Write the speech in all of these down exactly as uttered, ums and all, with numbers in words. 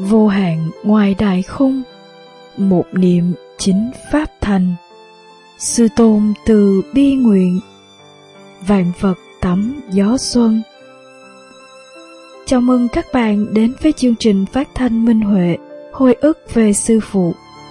vô hạn ngoài đại khung, một niệm chính pháp thành. Sư tôn từ bi nguyện, vạn vật tắm gió xuân. Chào mừng các bạn đến với chương trình phát thanh Minh Huệ, hồi ức về sư phụ.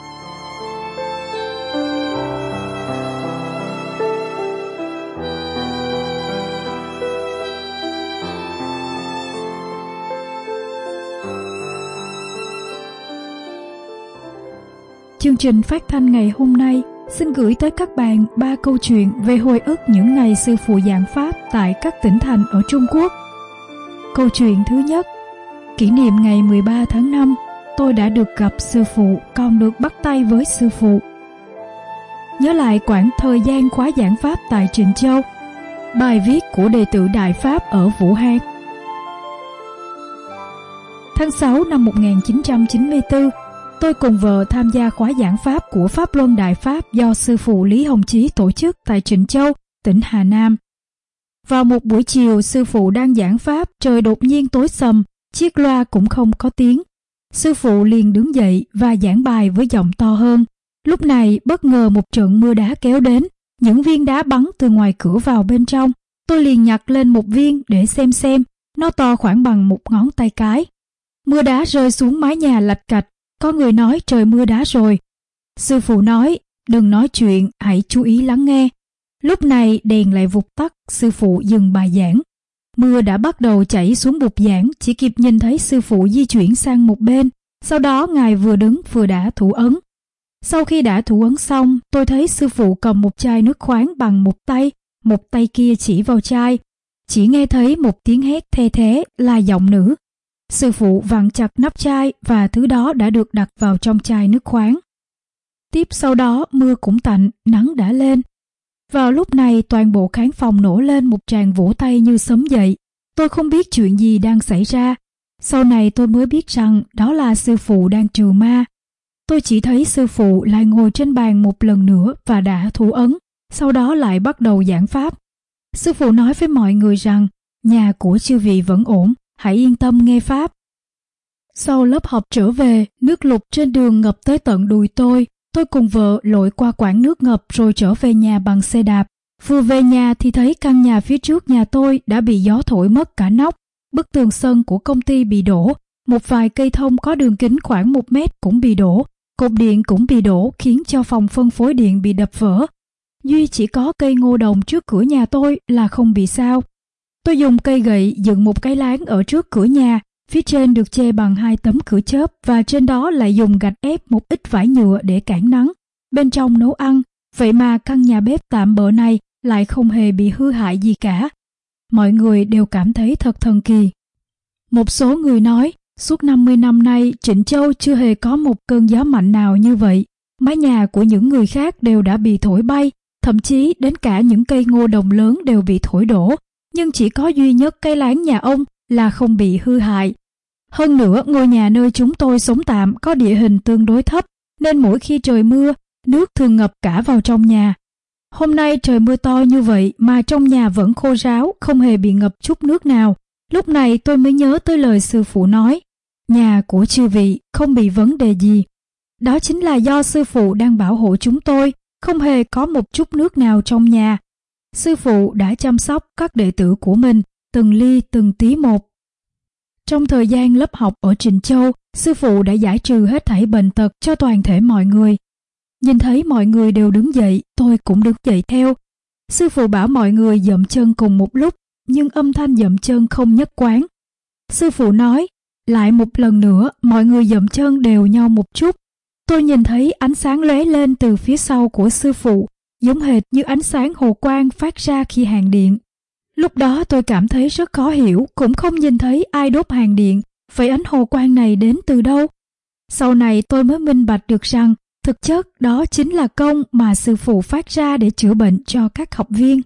Chương trình phát thanh ngày hôm nay xin gửi tới các bạn ba câu chuyện về hồi ức những ngày sư phụ giảng pháp tại các tỉnh thành ở Trung Quốc. Câu chuyện thứ nhất: kỷ niệm ngày mười ba tháng năm, tôi đã được gặp sư phụ, còn được bắt tay với sư phụ. Nhớ lại quãng thời gian khóa giảng pháp tại Trịnh Châu. Bài viết của đệ tử Đại Pháp ở Vũ Hán. Tháng sáu năm một nghìn chín trăm chín mươi tư, tôi cùng vợ tham gia khóa giảng pháp của Pháp Luân Đại Pháp do sư phụ Lý Hồng Chí tổ chức tại Trịnh Châu, tỉnh Hà Nam. Vào một buổi chiều, sư phụ đang giảng pháp, trời đột nhiên tối sầm, chiếc loa cũng không có tiếng. Sư phụ liền đứng dậy và giảng bài với giọng to hơn. Lúc này bất ngờ một trận mưa đá kéo đến, những viên đá bắn từ ngoài cửa vào bên trong. Tôi liền nhặt lên một viên để xem xem, nó to khoảng bằng một ngón tay cái. Mưa đá rơi xuống mái nhà lạch cạch. Có người nói trời mưa đá rồi. Sư phụ nói, đừng nói chuyện, hãy chú ý lắng nghe. Lúc này đèn lại vụt tắt, sư phụ dừng bài giảng. Mưa đã bắt đầu chảy xuống bục giảng, chỉ kịp nhìn thấy sư phụ di chuyển sang một bên. Sau đó ngài vừa đứng vừa đã thủ ấn. Sau khi đã thủ ấn xong, tôi thấy sư phụ cầm một chai nước khoáng bằng một tay, một tay kia chỉ vào chai. Chỉ nghe thấy một tiếng hét the thé là giọng nữ. Sư phụ vặn chặt nắp chai và thứ đó đã được đặt vào trong chai nước khoáng. Tiếp sau đó mưa cũng tạnh, nắng đã lên. Vào lúc này toàn bộ khán phòng nổ lên một tràng vỗ tay như sấm dậy. Tôi không biết chuyện gì đang xảy ra. Sau này tôi mới biết rằng đó là sư phụ đang trừ ma. Tôi chỉ thấy sư phụ lại ngồi trên bàn một lần nữa và đã thủ ấn, sau đó lại bắt đầu giảng pháp. Sư phụ nói với mọi người rằng nhà của chư vị vẫn ổn, hãy yên tâm nghe pháp. Sau lớp học trở về, nước lụt trên đường ngập tới tận đùi tôi. Tôi cùng vợ lội qua quãng nước ngập rồi trở về nhà bằng xe đạp. Vừa về nhà thì thấy căn nhà phía trước nhà tôi đã bị gió thổi mất cả nóc. Bức tường sân của công ty bị đổ. Một vài cây thông có đường kính khoảng một mét cũng bị đổ. Cột điện cũng bị đổ khiến cho phòng phân phối điện bị đập vỡ. Duy chỉ có cây ngô đồng trước cửa nhà tôi là không bị sao. Tôi dùng cây gậy dựng một cái láng ở trước cửa nhà, phía trên được che bằng hai tấm cửa chớp và trên đó lại dùng gạch ép một ít vải nhựa để cản nắng. Bên trong nấu ăn, vậy mà căn nhà bếp tạm bợ này lại không hề bị hư hại gì cả. Mọi người đều cảm thấy thật thần kỳ. Một số người nói, suốt năm mươi năm nay Trịnh Châu chưa hề có một cơn gió mạnh nào như vậy. Mái nhà của những người khác đều đã bị thổi bay, thậm chí đến cả những cây ngô đồng lớn đều bị thổi đổ. Nhưng chỉ có duy nhất cái láng nhà ông là không bị hư hại. Hơn nữa, ngôi nhà nơi chúng tôi sống tạm có địa hình tương đối thấp, nên mỗi khi trời mưa, nước thường ngập cả vào trong nhà. Hôm nay trời mưa to như vậy mà trong nhà vẫn khô ráo, không hề bị ngập chút nước nào. Lúc này tôi mới nhớ tới lời sư phụ nói, nhà của chư vị không bị vấn đề gì. Đó chính là do sư phụ đang bảo hộ chúng tôi, không hề có một chút nước nào trong nhà. Sư phụ đã chăm sóc các đệ tử của mình từng ly từng tí một. Trong thời gian lớp học ở Trịnh Châu, sư phụ đã giải trừ hết thảy bệnh tật cho toàn thể mọi người. Nhìn thấy mọi người đều đứng dậy, tôi cũng đứng dậy theo. Sư phụ bảo mọi người dậm chân cùng một lúc, nhưng âm thanh dậm chân không nhất quán. Sư phụ nói, lại một lần nữa mọi người dậm chân đều nhau một chút. Tôi nhìn thấy ánh sáng lóe lên từ phía sau của sư phụ, giống hệt như ánh sáng hồ quang phát ra khi hàng điện. Lúc đó tôi cảm thấy rất khó hiểu, cũng không nhìn thấy ai đốt hàng điện, vậy ánh hồ quang này đến từ đâu? Sau này tôi mới minh bạch được rằng, thực chất đó chính là công mà sư phụ phát ra để chữa bệnh cho các học viên.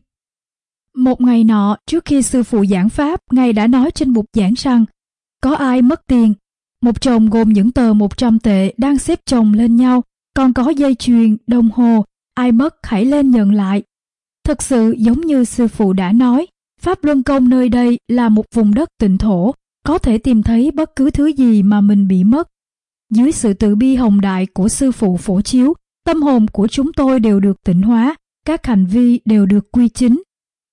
Một ngày nọ, trước khi sư phụ giảng pháp, ngài đã nói trên bục giảng rằng, có ai mất tiền? Một chồng gồm những tờ một trăm tệ đang xếp chồng lên nhau, còn có dây chuyền, đồng hồ, ai mất hãy lên nhận lại. Thật sự giống như sư phụ đã nói, Pháp Luân Công nơi đây là một vùng đất tịnh thổ, có thể tìm thấy bất cứ thứ gì mà mình bị mất, Dưới sự từ bi hồng đại của sư phụ phổ chiếu, tâm hồn của chúng tôi đều được tịnh hóa, các hành vi đều được quy chính.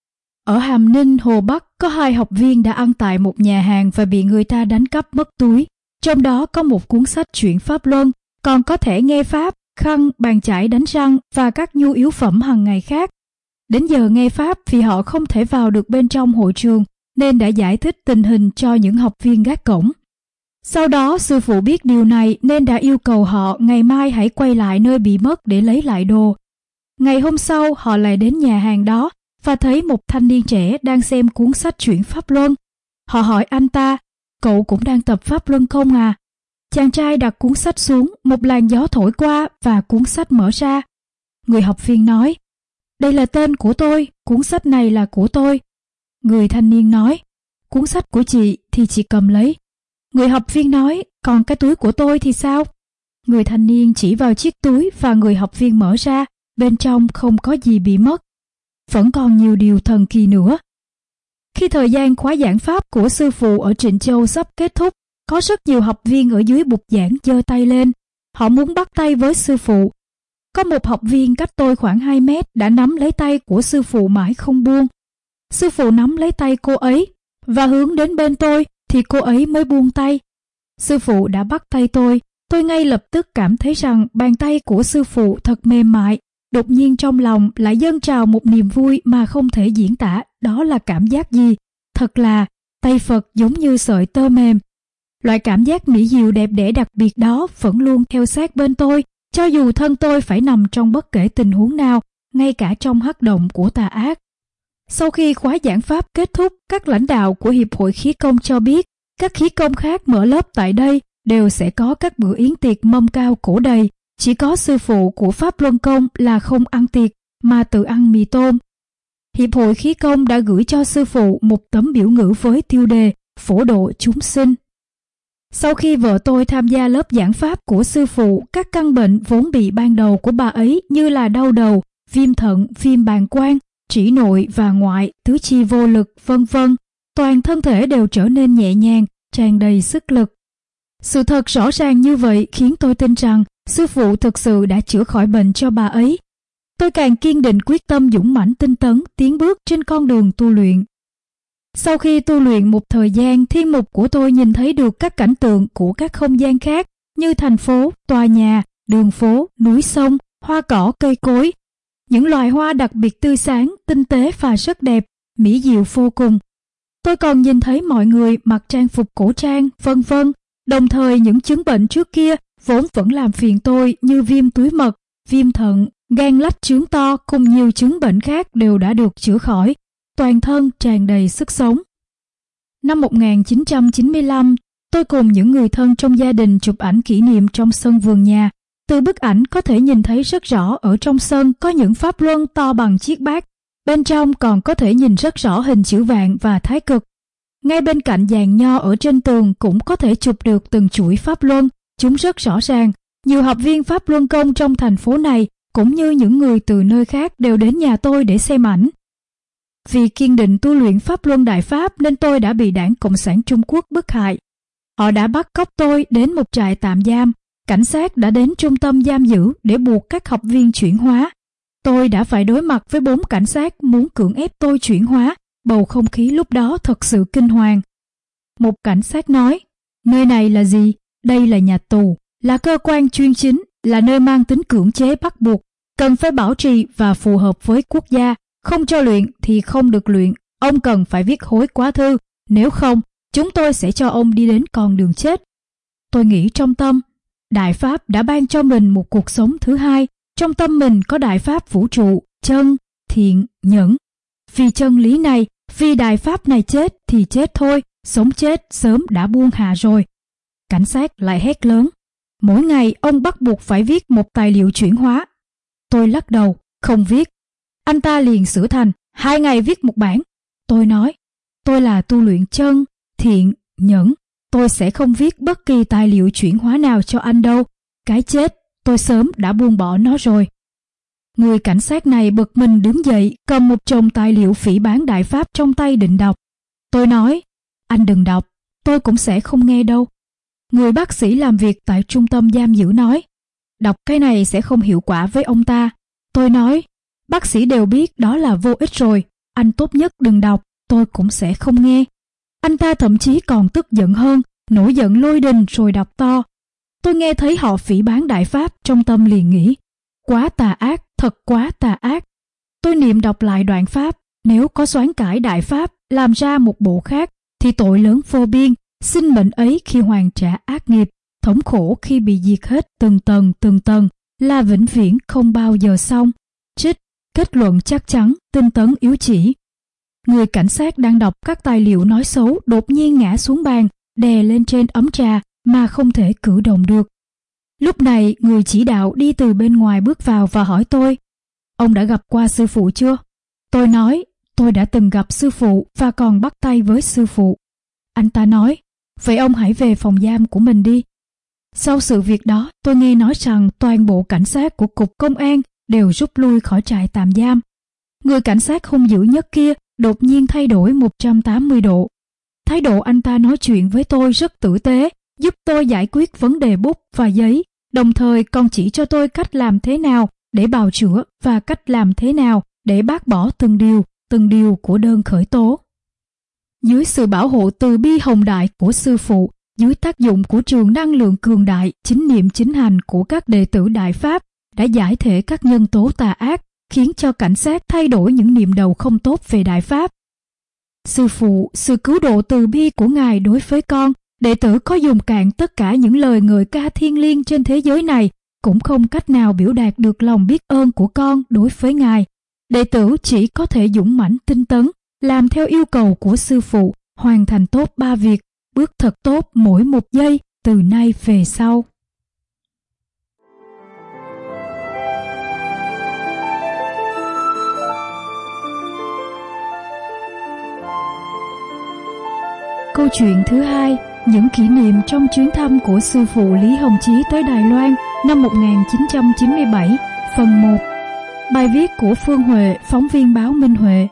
Ở Hàm Ninh, Hồ Bắc có hai học viên đã ăn tại một nhà hàng và bị người ta đánh cắp mất túi. Trong đó có một cuốn sách truyện Pháp Luân, còn có thẻ nghe Pháp, khăn, bàn chải đánh răng và các nhu yếu phẩm hàng ngày khác. Đến giờ nghe Pháp vì họ không thể vào được bên trong hội trường nên đã giải thích tình hình cho những học viên gác cổng. Sau đó sư phụ biết điều này nên đã yêu cầu họ ngày mai hãy quay lại nơi bị mất để lấy lại đồ. Ngày hôm sau họ lại đến nhà hàng đó và thấy một thanh niên trẻ đang xem cuốn sách truyện Pháp Luân. Họ hỏi anh ta, cậu cũng đang tập Pháp Luân không à? Chàng trai đặt cuốn sách xuống, một làn gió thổi qua và cuốn sách mở ra. Người học viên nói, đây là tên của tôi, cuốn sách này là của tôi. Người thanh niên nói, cuốn sách của chị thì chị cầm lấy. Người học viên nói, còn cái túi của tôi thì sao? Người thanh niên chỉ vào chiếc túi và người học viên mở ra, bên trong không có gì bị mất. Vẫn còn nhiều điều thần kỳ nữa. Khi thời gian khóa giảng Pháp của sư phụ ở Trịnh Châu sắp kết thúc, có rất nhiều học viên ở dưới bục giảng giơ tay lên. Họ muốn bắt tay với sư phụ. Có một học viên cách tôi khoảng hai mét đã nắm lấy tay của sư phụ mãi không buông. Sư phụ nắm lấy tay cô ấy và hướng đến bên tôi thì cô ấy mới buông tay. Sư phụ đã bắt tay tôi. Tôi ngay lập tức cảm thấy rằng bàn tay của sư phụ thật mềm mại. Đột nhiên trong lòng lại dâng trào một niềm vui mà không thể diễn tả. Đó là cảm giác gì? Thật là tay Phật giống như sợi tơ mềm. Loại cảm giác mỹ diệu đẹp đẽ đặc biệt đó vẫn luôn theo sát bên tôi, cho dù thân tôi phải nằm trong bất kể tình huống nào, ngay cả trong hắc động của tà ác. Sau khi khóa giảng Pháp kết thúc, các lãnh đạo của Hiệp hội Khí công cho biết, các khí công khác mở lớp tại đây đều sẽ có các bữa yến tiệc mâm cao cổ đầy. Chỉ có sư phụ của Pháp Luân Công là không ăn tiệc, mà tự ăn mì tôm. Hiệp hội Khí công đã gửi cho sư phụ một tấm biểu ngữ với tiêu đề phổ độ chúng sinh. Sau khi vợ tôi tham gia lớp giảng Pháp của sư phụ, các căn bệnh vốn bị ban đầu của bà ấy như là đau đầu, viêm thận, viêm bàng quang, trĩ nội và ngoại, tứ chi vô lực, vân vân, toàn thân thể đều trở nên nhẹ nhàng, tràn đầy sức lực. Sự thật rõ ràng như vậy khiến tôi tin rằng sư phụ thực sự đã chữa khỏi bệnh cho bà ấy. Tôi càng kiên định quyết tâm dũng mãnh tinh tấn tiến bước trên con đường tu luyện. Sau khi tu luyện một thời gian, thiên mục của tôi nhìn thấy được các cảnh tượng của các không gian khác như thành phố, tòa nhà, đường phố, núi sông, hoa cỏ, cây cối. Những loài hoa đặc biệt tươi sáng, tinh tế và rất đẹp, mỹ diệu vô cùng. Tôi còn nhìn thấy mọi người mặc trang phục cổ trang, vân vân. Đồng thời những chứng bệnh trước kia vốn vẫn làm phiền tôi như viêm túi mật, viêm thận, gan lách trướng to cùng nhiều chứng bệnh khác đều đã được chữa khỏi. Toàn thân tràn đầy sức sống. Năm một nghìn chín trăm chín mươi lăm, tôi cùng những người thân trong gia đình chụp ảnh kỷ niệm trong sân vườn nhà. Từ bức ảnh có thể nhìn thấy rất rõ ở trong sân có những pháp luân to bằng chiếc bát. Bên trong còn có thể nhìn rất rõ hình chữ vạn và thái cực. Ngay bên cạnh giàn nho ở trên tường cũng có thể chụp được từng chuỗi pháp luân. Chúng rất rõ ràng. Nhiều học viên Pháp Luân Công trong thành phố này cũng như những người từ nơi khác đều đến nhà tôi để xem ảnh. Vì kiên định tu luyện Pháp Luân Đại Pháp nên tôi đã bị Đảng Cộng sản Trung Quốc bức hại. Họ đã bắt cóc tôi đến một trại tạm giam. Cảnh sát đã đến trung tâm giam giữ để buộc các học viên chuyển hóa. Tôi đã phải đối mặt với bốn cảnh sát muốn cưỡng ép tôi chuyển hóa. Bầu không khí lúc đó thật sự kinh hoàng. Một cảnh sát nói, nơi này là gì? Đây là nhà tù, là cơ quan chuyên chính, là nơi mang tính cưỡng chế bắt buộc, cần phải bảo trì và phù hợp với quốc gia. Không cho luyện thì không được luyện, ông cần phải viết hối quá thư, nếu không, chúng tôi sẽ cho ông đi đến con đường chết. Tôi nghĩ trong tâm, Đại Pháp đã ban cho mình một cuộc sống thứ hai, trong tâm mình có Đại Pháp vũ trụ, chân, thiện, nhẫn. Vì chân lý này, vì Đại Pháp này chết thì chết thôi, sống chết sớm đã buông hạ rồi. Cảnh sát lại hét lớn, mỗi ngày ông bắt buộc phải viết một tài liệu chuyển hóa. Tôi lắc đầu, không viết. Anh ta liền sửa thành, hai ngày viết một bản. Tôi nói, tôi là tu luyện chân, thiện, nhẫn. Tôi sẽ không viết bất kỳ tài liệu chuyển hóa nào cho anh đâu. Cái chết, tôi sớm đã buông bỏ nó rồi. Người cảnh sát này bực mình đứng dậy, cầm một chồng tài liệu phỉ báng Đại Pháp trong tay định đọc. Tôi nói, anh đừng đọc, tôi cũng sẽ không nghe đâu. Người bác sĩ làm việc tại trung tâm giam giữ nói, đọc cái này sẽ không hiệu quả với ông ta. Tôi nói, bác sĩ đều biết đó là vô ích rồi, anh tốt nhất đừng đọc, tôi cũng sẽ không nghe. Anh ta thậm chí còn tức giận hơn, nổi giận lôi đình rồi đọc to. Tôi nghe thấy họ phỉ báng Đại Pháp, trong tâm liền nghĩ, quá tà ác, thật quá tà ác. Tôi niệm đọc lại đoạn Pháp, nếu có xoán cải Đại Pháp làm ra một bộ khác thì tội lớn vô biên, sinh mệnh ấy khi hoàn trả ác nghiệp, thống khổ khi bị diệt hết từng tầng từng tầng là vĩnh viễn không bao giờ xong. Trích, kết luận chắc chắn, tinh tấn yếu chỉ. Người cảnh sát đang đọc các tài liệu nói xấu đột nhiên ngã xuống bàn, đè lên trên ấm trà mà không thể cử động được. Lúc này người chỉ đạo đi từ bên ngoài bước vào và hỏi tôi, ông đã gặp qua sư phụ chưa? Tôi nói, tôi đã từng gặp sư phụ và còn bắt tay với sư phụ. Anh ta nói, vậy ông hãy về phòng giam của mình đi. Sau sự việc đó, tôi nghe nói rằng toàn bộ cảnh sát của cục công an đều rút lui khỏi trại tạm giam. Người cảnh sát hung dữ nhất kia đột nhiên thay đổi một trăm tám mươi độ. Thái độ anh ta nói chuyện với tôi rất tử tế, giúp tôi giải quyết vấn đề bút và giấy, đồng thời còn chỉ cho tôi cách làm thế nào để bào chữa và cách làm thế nào để bác bỏ từng điều, từng điều của đơn khởi tố. Dưới sự bảo hộ từ bi hồng đại của sư phụ, dưới tác dụng của trường năng lượng cường đại, chính niệm chính hành của các đệ tử Đại Pháp đã giải thể các nhân tố tà ác, khiến cho cảnh sát thay đổi những niệm đầu không tốt về Đại Pháp. Sư phụ, sự cứu độ từ bi của Ngài đối với con, đệ tử có dùng cạn tất cả những lời ngợi ca thiêng liêng trên thế giới này, cũng không cách nào biểu đạt được lòng biết ơn của con đối với Ngài. Đệ tử chỉ có thể dũng mãnh tinh tấn, làm theo yêu cầu của sư phụ, hoàn thành tốt ba việc, bước thật tốt mỗi một giây từ nay về sau. Câu chuyện thứ hai, những kỷ niệm trong chuyến thăm của sư phụ Lý Hồng Chí tới Đài Loan năm một nghìn chín trăm chín mươi bảy, phần một. Bài viết của Phương Huệ, phóng viên báo Minh Huệ.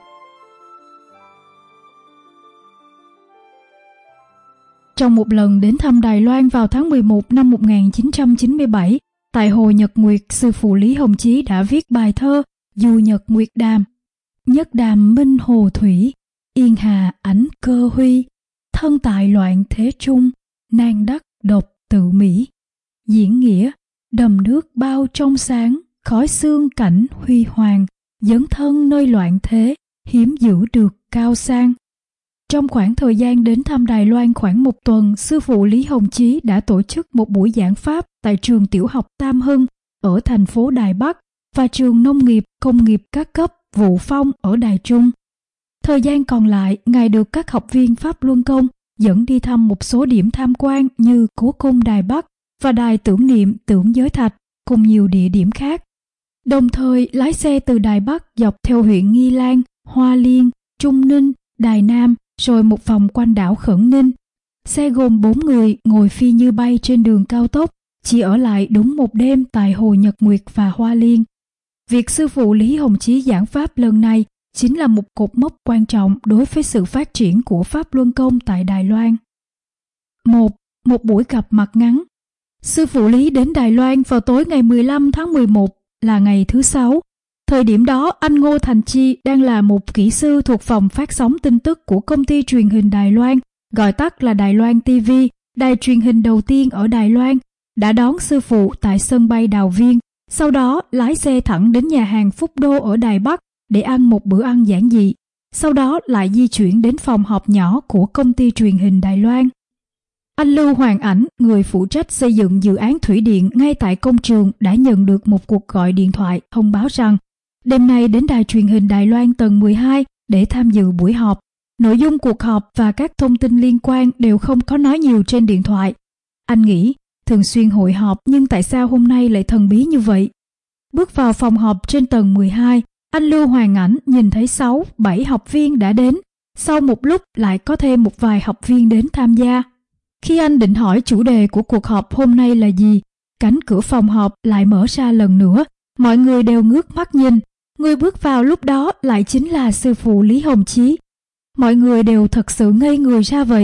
Trong một lần đến thăm Đài Loan vào tháng mười một năm một nghìn chín trăm chín mươi bảy, tại Hồ Nhật Nguyệt, sư phụ Lý Hồng Chí đã viết bài thơ Du Nhật Nguyệt Đàm. Nhất đàm minh hồ thủy, yên hà ảnh cơ huy, thân tại loạn thế trung, nan đắc độc tự mỹ. Diễn nghĩa, đầm nước bao trong sáng, khói xương cảnh huy hoàng, dấn thân nơi loạn thế, hiếm giữ được cao sang. Trong khoảng thời gian đến thăm Đài Loan khoảng một tuần, sư phụ Lý Hồng Chí đã tổ chức một buổi giảng pháp tại trường tiểu học Tam Hưng ở thành phố Đài Bắc và trường nông nghiệp công nghiệp các cấp Vụ Phong ở Đài Trung. Thời gian còn lại, Ngài được các học viên Pháp Luân Công dẫn đi thăm một số điểm tham quan như Cố cung Đài Bắc và đài tưởng niệm Tưởng Giới Thạch cùng nhiều địa điểm khác. Đồng thời lái xe từ Đài Bắc dọc theo huyện Nghi Lan, Hoa Liên, Trung Ninh, Đài Nam rồi một vòng quanh đảo Khẩn Ninh. Xe gồm bốn người ngồi phi như bay trên đường cao tốc, chỉ ở lại đúng một đêm tại Hồ Nhật Nguyệt và Hoa Liên. Việc sư phụ Lý Hồng Chí giảng pháp lần này chính là một cột mốc quan trọng đối với sự phát triển của Pháp Luân Công tại Đài Loan. một. Một buổi gặp mặt ngắn. Sư phụ Lý đến Đài Loan vào tối ngày mười lăm tháng mười một, là ngày thứ Sáu. Thời điểm đó, anh Ngô Thành Chi đang là một kỹ sư thuộc phòng phát sóng tin tức của công ty truyền hình Đài Loan, gọi tắt là Đài Loan ti vi, đài truyền hình đầu tiên ở Đài Loan, đã đón sư phụ tại sân bay Đào Viên, sau đó lái xe thẳng đến nhà hàng Phúc Đô ở Đài Bắc để ăn một bữa ăn giản dị, sau đó lại di chuyển đến phòng họp nhỏ của công ty truyền hình Đài Loan. Anh Lưu Hoàng Ảnh, người phụ trách xây dựng dự án thủy điện ngay tại công trường, đã nhận được một cuộc gọi điện thoại thông báo rằng đêm nay đến đài truyền hình Đài Loan tầng mười hai để tham dự buổi họp. Nội dung cuộc họp và các thông tin liên quan đều không có nói nhiều trên điện thoại. Anh nghĩ, thường xuyên hội họp nhưng tại sao hôm nay lại thần bí như vậy? Bước vào phòng họp trên tầng mười hai, anh Lưu Hoàng Ảnh nhìn thấy sáu, bảy học viên đã đến. Sau một lúc lại có thêm một vài học viên đến tham gia. Khi anh định hỏi chủ đề của cuộc họp hôm nay là gì, cánh cửa phòng họp lại mở ra lần nữa. Mọi người đều ngước mắt nhìn. Người bước vào lúc đó lại chính là sư phụ Lý Hồng Chí. Mọi người đều thật sự ngây người ra vậy.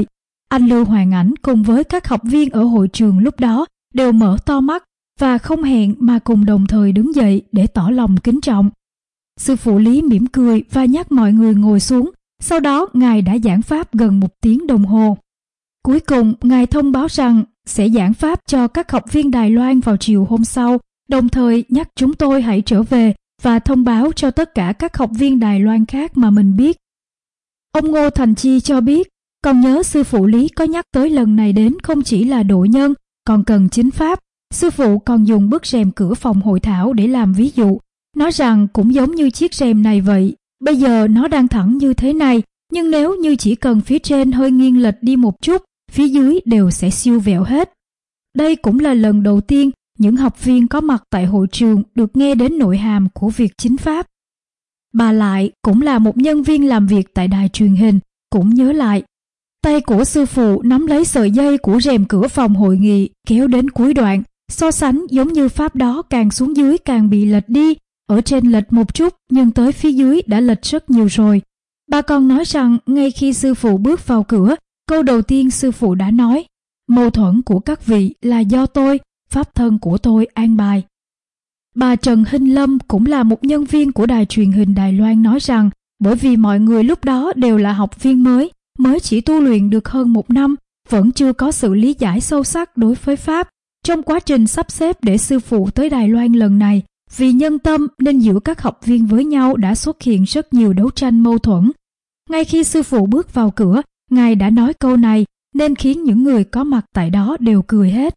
Anh Lưu Hoàng Ảnh cùng với các học viên ở hội trường lúc đó đều mở to mắt và không hẹn mà cùng đồng thời đứng dậy để tỏ lòng kính trọng. Sư phụ Lý mỉm cười và nhắc mọi người ngồi xuống, sau đó Ngài đã giảng pháp gần một tiếng đồng hồ. Cuối cùng, Ngài thông báo rằng sẽ giảng pháp cho các học viên Đài Loan vào chiều hôm sau, đồng thời nhắc chúng tôi hãy trở về và thông báo cho tất cả các học viên Đài Loan khác mà mình biết. Ông Ngô Thành Chi cho biết, còn nhớ sư phụ Lý có nhắc tới lần này đến không chỉ là độ nhân, còn cần chính pháp. Sư phụ còn dùng bức rèm cửa phòng hội thảo để làm ví dụ, nói rằng cũng giống như chiếc rèm này vậy. Bây giờ nó đang thẳng như thế này, nhưng nếu như chỉ cần phía trên hơi nghiêng lệch đi một chút, phía dưới đều sẽ siêu vẹo hết. Đây cũng là lần đầu tiên những học viên có mặt tại hội trường được nghe đến nội hàm của việc chính pháp. Bà Lại cũng là một nhân viên làm việc tại đài truyền hình, cũng nhớ lại. Tay của sư phụ nắm lấy sợi dây của rèm cửa phòng hội nghị kéo đến cuối đoạn, so sánh giống như pháp đó càng xuống dưới càng bị lệch đi, ở trên lệch một chút nhưng tới phía dưới đã lệch rất nhiều rồi. Bà còn nói rằng ngay khi sư phụ bước vào cửa, câu đầu tiên sư phụ đã nói, mâu thuẫn của các vị là do tôi, pháp thân của tôi an bài. Bà Trần Hinh Lâm cũng là một nhân viên của đài truyền hình Đài Loan nói rằng bởi vì mọi người lúc đó đều là học viên mới, mới chỉ tu luyện được hơn một năm, vẫn chưa có sự lý giải sâu sắc đối với pháp. Trong quá trình sắp xếp để sư phụ tới Đài Loan lần này, vì nhân tâm nên giữa các học viên với nhau đã xuất hiện rất nhiều đấu tranh mâu thuẫn. Ngay khi sư phụ bước vào cửa, Ngài đã nói câu này nên khiến những người có mặt tại đó đều cười hết.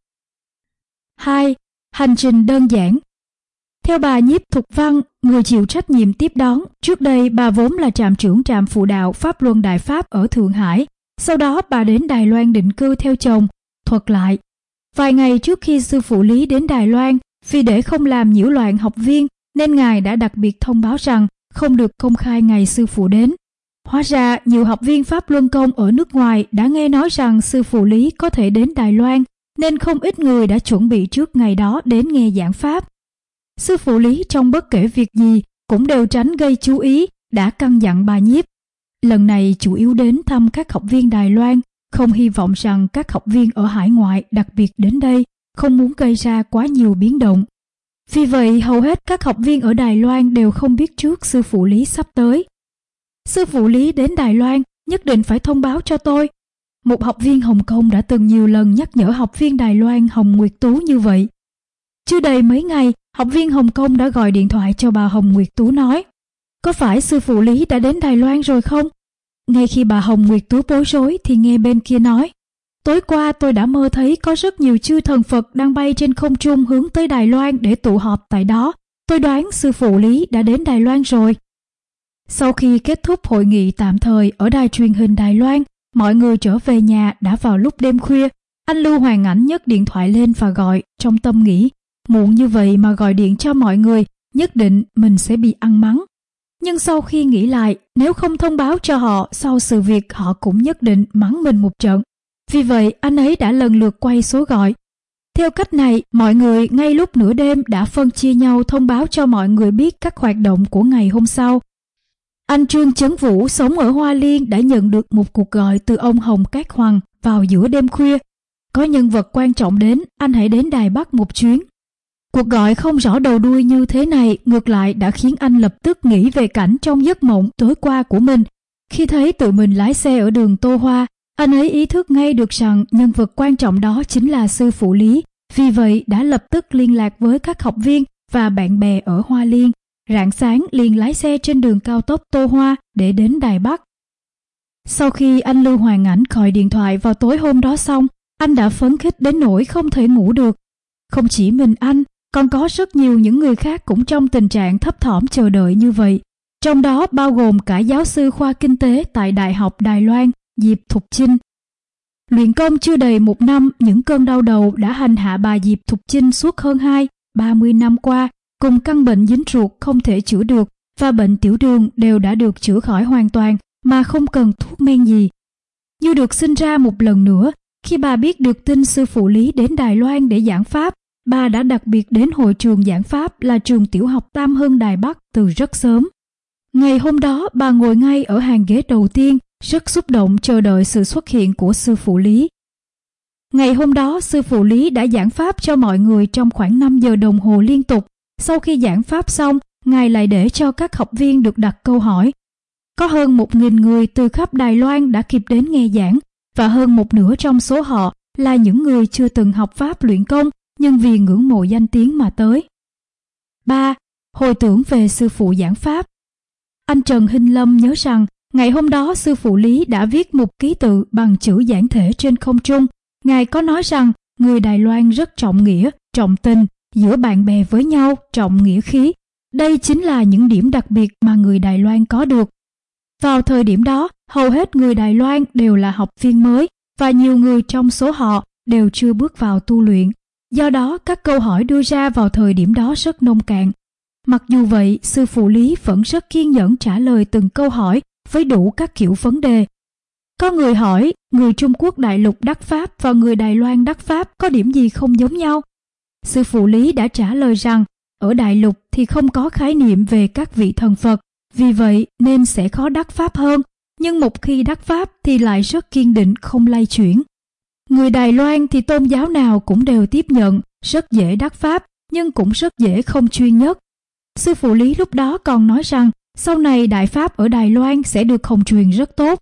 hai. Hành trình đơn giản. Theo bà Nhiếp Thục Văn, người chịu trách nhiệm tiếp đón, trước đây bà vốn là trạm trưởng trạm phụ đạo Pháp Luân Đại Pháp ở Thượng Hải, sau đó bà đến Đài Loan định cư theo chồng. Thuật lại, vài ngày trước khi sư phụ Lý đến Đài Loan, vì để không làm nhiễu loạn học viên nên Ngài đã đặc biệt thông báo rằng không được công khai ngày sư phụ đến. Hóa ra nhiều học viên Pháp Luân Công ở nước ngoài đã nghe nói rằng sư phụ Lý có thể đến Đài Loan, nên không ít người đã chuẩn bị trước ngày đó đến nghe giảng pháp. Sư phụ Lý trong bất kể việc gì cũng đều tránh gây chú ý, đã căn dặn bà Nhiếp. Lần này chủ yếu đến thăm các học viên Đài Loan, không hy vọng rằng các học viên ở hải ngoại đặc biệt đến đây, không muốn gây ra quá nhiều biến động. Vì vậy hầu hết các học viên ở Đài Loan đều không biết trước sư phụ Lý sắp tới. Sư phụ Lý đến Đài Loan nhất định phải thông báo cho tôi. Một học viên Hồng Kông đã từng nhiều lần nhắc nhở học viên Đài Loan Hồng Nguyệt Tú như vậy. Chưa đầy mấy ngày, học viên Hồng Kông đã gọi điện thoại cho bà Hồng Nguyệt Tú nói, có phải sư phụ Lý đã đến Đài Loan rồi không? Ngay khi bà Hồng Nguyệt Tú bối rối thì nghe bên kia nói, tối qua tôi đã mơ thấy có rất nhiều chư thần Phật đang bay trên không trung hướng tới Đài Loan để tụ họp tại đó. Tôi đoán sư phụ Lý đã đến Đài Loan rồi. Sau khi kết thúc hội nghị tạm thời ở đài truyền hình Đài Loan, mọi người trở về nhà đã vào lúc đêm khuya. Anh Lưu Hoàng Ảnh nhấc điện thoại lên và gọi, trong tâm nghĩ, muộn như vậy mà gọi điện cho mọi người, nhất định mình sẽ bị ăn mắng. Nhưng sau khi nghĩ lại, nếu không thông báo cho họ, sau sự việc họ cũng nhất định mắng mình một trận. Vì vậy, anh ấy đã lần lượt quay số gọi. Theo cách này, mọi người ngay lúc nửa đêm đã phân chia nhau thông báo cho mọi người biết các hoạt động của ngày hôm sau. Anh Trương Chấn Vũ sống ở Hoa Liên đã nhận được một cuộc gọi từ ông Hồng Cát Hoàng vào giữa đêm khuya. Có nhân vật quan trọng đến, anh hãy đến Đài Bắc một chuyến. Cuộc gọi không rõ đầu đuôi như thế này ngược lại đã khiến anh lập tức nghĩ về cảnh trong giấc mộng tối qua của mình. Khi thấy tự mình lái xe ở đường Tô Hoa, anh ấy ý thức ngay được rằng nhân vật quan trọng đó chính là sư phụ Lý, vì vậy đã lập tức liên lạc với các học viên và bạn bè ở Hoa Liên. Rạng sáng liền lái xe trên đường cao tốc Tô Hoa để đến Đài Bắc. Sau khi anh Lưu Hoàng Ảnh gọi điện thoại vào tối hôm đó xong, anh đã phấn khích đến nỗi không thể ngủ được. Không chỉ mình anh, còn có rất nhiều những người khác cũng trong tình trạng thấp thỏm chờ đợi như vậy. Trong đó bao gồm cả giáo sư khoa kinh tế tại Đại học Đài Loan, Diệp Thục Chinh. Luyện công chưa đầy một năm, những cơn đau đầu đã hành hạ bà Diệp Thục Chinh suốt hơn hai, ba mươi năm qua, cùng căn bệnh dính ruột không thể chữa được và bệnh tiểu đường đều đã được chữa khỏi hoàn toàn mà không cần thuốc men gì. Như được sinh ra một lần nữa, khi bà biết được tin sư phụ Lý đến Đài Loan để giảng pháp, bà đã đặc biệt đến hội trường giảng pháp là trường tiểu học Tam Hưng Đài Bắc từ rất sớm. Ngày hôm đó bà ngồi ngay ở hàng ghế đầu tiên, rất xúc động chờ đợi sự xuất hiện của sư phụ Lý. Ngày hôm đó, sư phụ Lý đã giảng pháp cho mọi người trong khoảng năm giờ đồng hồ liên tục. Sau khi giảng pháp xong, Ngài lại để cho các học viên được đặt câu hỏi. Có hơn một nghìn người từ khắp Đài Loan đã kịp đến nghe giảng, và hơn một nửa trong số họ là những người chưa từng học pháp luyện công, nhưng vì ngưỡng mộ danh tiếng mà tới. ba. Hồi tưởng về sư phụ giảng pháp. Anh Trần Hinh Lâm nhớ rằng, ngày hôm đó sư phụ Lý đã viết một ký tự bằng chữ giản thể trên không trung. Ngài có nói rằng, người Đài Loan rất trọng nghĩa, trọng tình, giữa bạn bè với nhau, trọng nghĩa khí. Đây chính là những điểm đặc biệt mà người Đài Loan có được. Vào thời điểm đó, hầu hết người Đài Loan đều là học viên mới, và nhiều người trong số họ đều chưa bước vào tu luyện. Do đó, các câu hỏi đưa ra vào thời điểm đó rất nông cạn. Mặc dù vậy, sư phụ Lý vẫn rất kiên nhẫn trả lời từng câu hỏi với đủ các kiểu vấn đề. Có người hỏi, người Trung Quốc đại lục đắc pháp và người Đài Loan đắc pháp có điểm gì không giống nhau? Sư phụ Lý đã trả lời rằng, ở đại lục thì không có khái niệm về các vị thần Phật, vì vậy nên sẽ khó đắc pháp hơn, nhưng một khi đắc pháp thì lại rất kiên định không lay chuyển. Người Đài Loan thì tôn giáo nào cũng đều tiếp nhận, rất dễ đắc pháp, nhưng cũng rất dễ không chuyên nhất. Sư phụ Lý lúc đó còn nói rằng, sau này đại pháp ở Đài Loan sẽ được hồng truyền rất tốt.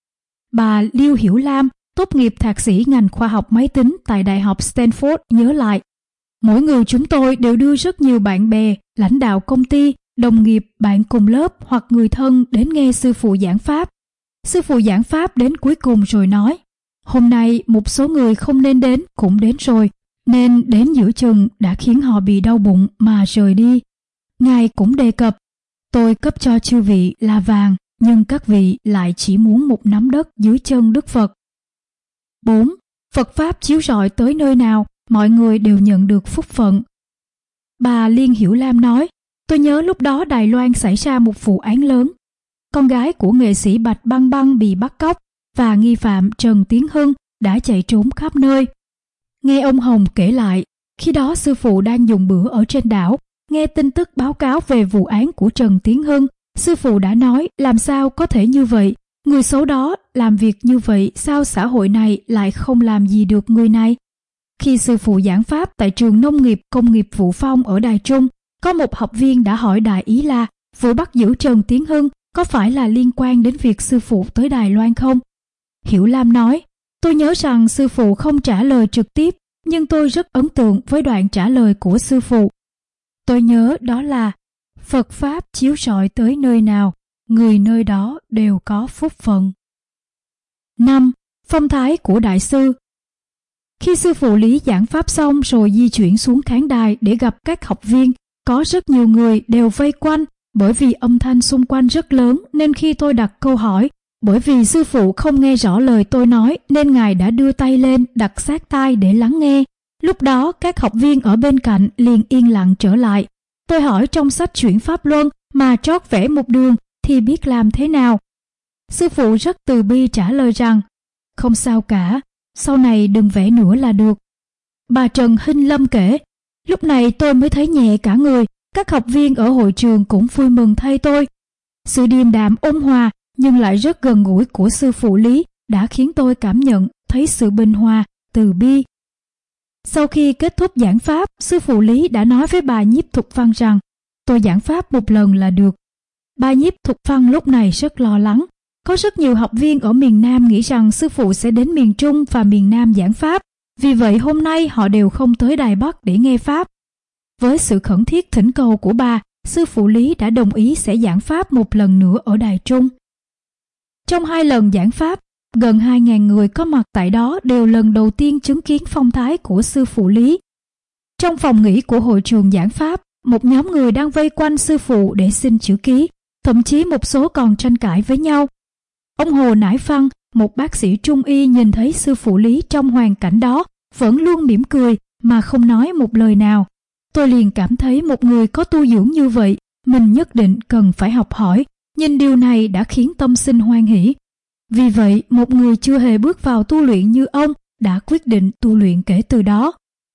Bà Liêu Hiểu Lam, tốt nghiệp thạc sĩ ngành khoa học máy tính tại Đại học Stanford nhớ lại, mỗi người chúng tôi đều đưa rất nhiều bạn bè, lãnh đạo công ty, đồng nghiệp, bạn cùng lớp hoặc người thân đến nghe sư phụ giảng pháp. Sư phụ giảng pháp đến cuối cùng rồi nói, hôm nay một số người không nên đến cũng đến rồi, nên đến giữa chừng đã khiến họ bị đau bụng mà rời đi. Ngài cũng đề cập, tôi cấp cho chư vị là vàng, nhưng các vị lại chỉ muốn một nắm đất dưới chân Đức Phật. bốn. Phật Pháp chiếu rọi tới nơi nào, mọi người đều nhận được phúc phận. Bà Liên Hiểu Lam nói, tôi nhớ lúc đó Đài Loan xảy ra một vụ án lớn. Con gái của nghệ sĩ Bạch Băng Băng bị bắt cóc và nghi phạm Trần Tiến Hưng đã chạy trốn khắp nơi. Nghe ông Hồng kể lại, khi đó sư phụ đang dùng bữa ở trên đảo, nghe tin tức báo cáo về vụ án của Trần Tiến Hưng, sư phụ đã nói làm sao có thể như vậy, người xấu đó làm việc như vậy sao xã hội này lại không làm gì được người này. Khi sư phụ giảng pháp tại trường nông nghiệp công nghiệp Vũ Phong ở Đài Trung, có một học viên đã hỏi đại ý là vụ bắt giữ Trần Tiến Hưng có phải là liên quan đến việc sư phụ tới Đài Loan không? Hiểu Lam nói, tôi nhớ rằng sư phụ không trả lời trực tiếp, nhưng tôi rất ấn tượng với đoạn trả lời của sư phụ. Tôi nhớ đó là, Phật Pháp chiếu rọi tới nơi nào, người nơi đó đều có phúc phận. năm. Phong thái của Đại sư. Khi sư phụ Lý giảng pháp xong rồi di chuyển xuống khán đài để gặp các học viên, có rất nhiều người đều vây quanh, bởi vì âm thanh xung quanh rất lớn nên khi tôi đặt câu hỏi, bởi vì sư phụ không nghe rõ lời tôi nói nên Ngài đã đưa tay lên đặt sát tai để lắng nghe. Lúc đó các học viên ở bên cạnh liền yên lặng trở lại. Tôi hỏi trong sách Chuyển Pháp Luân mà trót vẽ một đường thì biết làm thế nào? Sư phụ rất từ bi trả lời rằng, không sao cả, sau này đừng vẽ nữa là được. Bà Trần Hinh Lâm kể, lúc này tôi mới thấy nhẹ cả người, các học viên ở hội trường cũng vui mừng thay tôi. Sự điềm đạm ôn hòa nhưng lại rất gần gũi của sư phụ Lý đã khiến tôi cảm nhận thấy sự bình hòa, từ bi. Sau khi kết thúc giảng pháp, sư phụ Lý đã nói với bà Nhiếp Thục Văn rằng, tôi giảng pháp một lần là được. Bà Nhiếp Thục Văn lúc này rất lo lắng. Có rất nhiều học viên ở miền Nam nghĩ rằng sư phụ sẽ đến miền Trung và miền Nam giảng pháp, vì vậy hôm nay họ đều không tới Đài Bắc để nghe pháp. Với sự khẩn thiết thỉnh cầu của bà, sư phụ Lý đã đồng ý sẽ giảng pháp một lần nữa ở Đài Trung. Trong hai lần giảng pháp, gần hai nghìn người có mặt tại đó đều lần đầu tiên chứng kiến phong thái của sư phụ Lý. Trong phòng nghỉ của hội trường giảng pháp, một nhóm người đang vây quanh sư phụ để xin chữ ký, thậm chí một số còn tranh cãi với nhau. Ông Hồ Nải Văn, một bác sĩ trung y nhìn thấy sư phụ Lý trong hoàn cảnh đó, vẫn luôn mỉm cười mà không nói một lời nào. Tôi liền cảm thấy một người có tu dưỡng như vậy, mình nhất định cần phải học hỏi, nhìn điều này đã khiến tâm sinh hoan hỷ. Vì vậy, một người chưa hề bước vào tu luyện như ông đã quyết định tu luyện kể từ đó.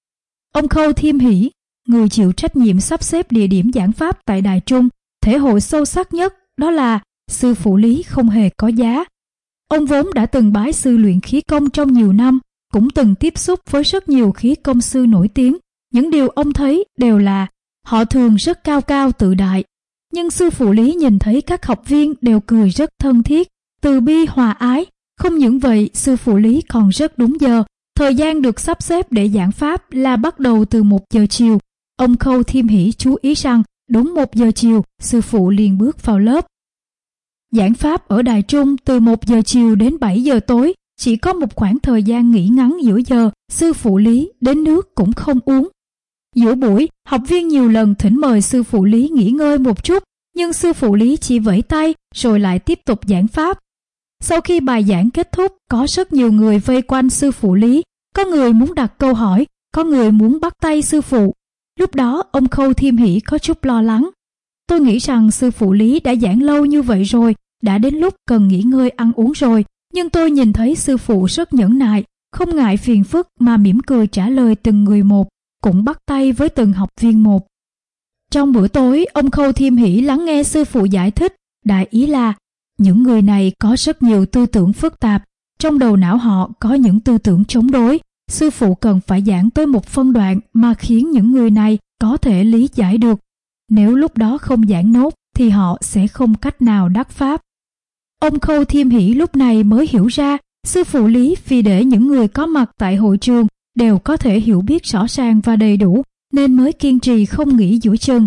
Ông Khâu Thiêm Hỷ, người chịu trách nhiệm sắp xếp địa điểm giảng pháp tại Đài Trung, thể hội sâu sắc nhất đó là sư phụ Lý không hề có giá. Ông vốn đã từng bái sư luyện khí công trong nhiều năm, cũng từng tiếp xúc với rất nhiều khí công sư nổi tiếng. Những điều ông thấy đều là họ thường rất cao cao tự đại. Nhưng sư phụ Lý nhìn thấy các học viên đều cười rất thân thiết, từ bi hòa ái. Không những vậy, sư phụ Lý còn rất đúng giờ. Thời gian được sắp xếp để giảng pháp là bắt đầu từ một giờ chiều. Ông Khâu Thiêm Hỷ chú ý rằng đúng một giờ chiều, sư phụ liền bước vào lớp. Giảng pháp ở Đài Trung từ một giờ chiều đến bảy giờ tối, chỉ có một khoảng thời gian nghỉ ngắn giữa giờ, sư phụ Lý đến nước cũng không uống. Giữa buổi, học viên nhiều lần thỉnh mời sư phụ Lý nghỉ ngơi một chút, nhưng sư phụ Lý chỉ vẫy tay rồi lại tiếp tục giảng pháp. Sau khi bài giảng kết thúc, có rất nhiều người vây quanh sư phụ Lý, có người muốn đặt câu hỏi, có người muốn bắt tay sư phụ. Lúc đó ông Khâu Thiêm Hỷ có chút lo lắng. Tôi nghĩ rằng sư phụ Lý đã giảng lâu như vậy rồi, đã đến lúc cần nghỉ ngơi ăn uống rồi, nhưng tôi nhìn thấy sư phụ rất nhẫn nại, không ngại phiền phức mà mỉm cười trả lời từng người một, cũng bắt tay với từng học viên một. Trong bữa tối, ông Khâu Thiêm Hỷ lắng nghe sư phụ giải thích, đại ý là những người này có rất nhiều tư tưởng phức tạp, trong đầu não họ có những tư tưởng chống đối. Sư phụ cần phải giảng tới một phân đoạn mà khiến những người này có thể lý giải được. Nếu lúc đó không giảng nốt thì họ sẽ không cách nào đắc pháp. Ông Khâu Thiêm Hỷ lúc này mới hiểu ra, sư phụ Lý vì để những người có mặt tại hội trường đều có thể hiểu biết rõ ràng và đầy đủ, nên mới kiên trì không nghỉ giữa chừng.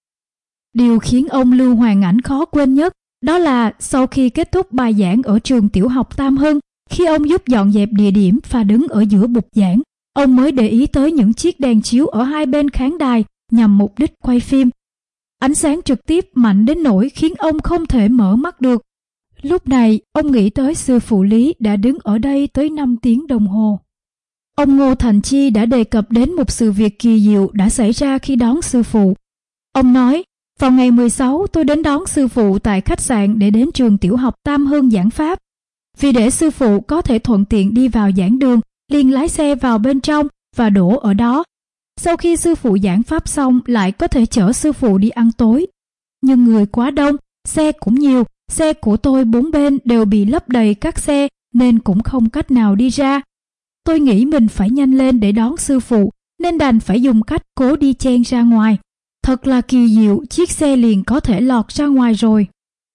Điều khiến ông Lưu Hoàng Ảnh khó quên nhất đó là sau khi kết thúc bài giảng ở trường tiểu học Tam Hưng, khi ông giúp dọn dẹp địa điểm và đứng ở giữa bục giảng, ông mới để ý tới những chiếc đèn chiếu ở hai bên khán đài nhằm mục đích quay phim. Ánh sáng trực tiếp mạnh đến nỗi khiến ông không thể mở mắt được. Lúc này, ông nghĩ tới sư phụ Lý đã đứng ở đây tới năm tiếng đồng hồ. Ông Ngô Thành Chi đã đề cập đến một sự việc kỳ diệu đã xảy ra khi đón sư phụ. Ông nói, vào ngày mười sáu tôi đến đón sư phụ tại khách sạn để đến trường tiểu học Tam Hưng giảng pháp. Vì để sư phụ có thể thuận tiện đi vào giảng đường, liền lái xe vào bên trong và đổ ở đó. Sau khi sư phụ giảng pháp xong lại có thể chở sư phụ đi ăn tối. Nhưng người quá đông, xe cũng nhiều, xe của tôi bốn bên đều bị lấp đầy các xe nên cũng không cách nào đi ra. Tôi nghĩ mình phải nhanh lên để đón sư phụ nên đành phải dùng cách cố đi chen ra ngoài. Thật là kỳ diệu, chiếc xe liền có thể lọt ra ngoài rồi.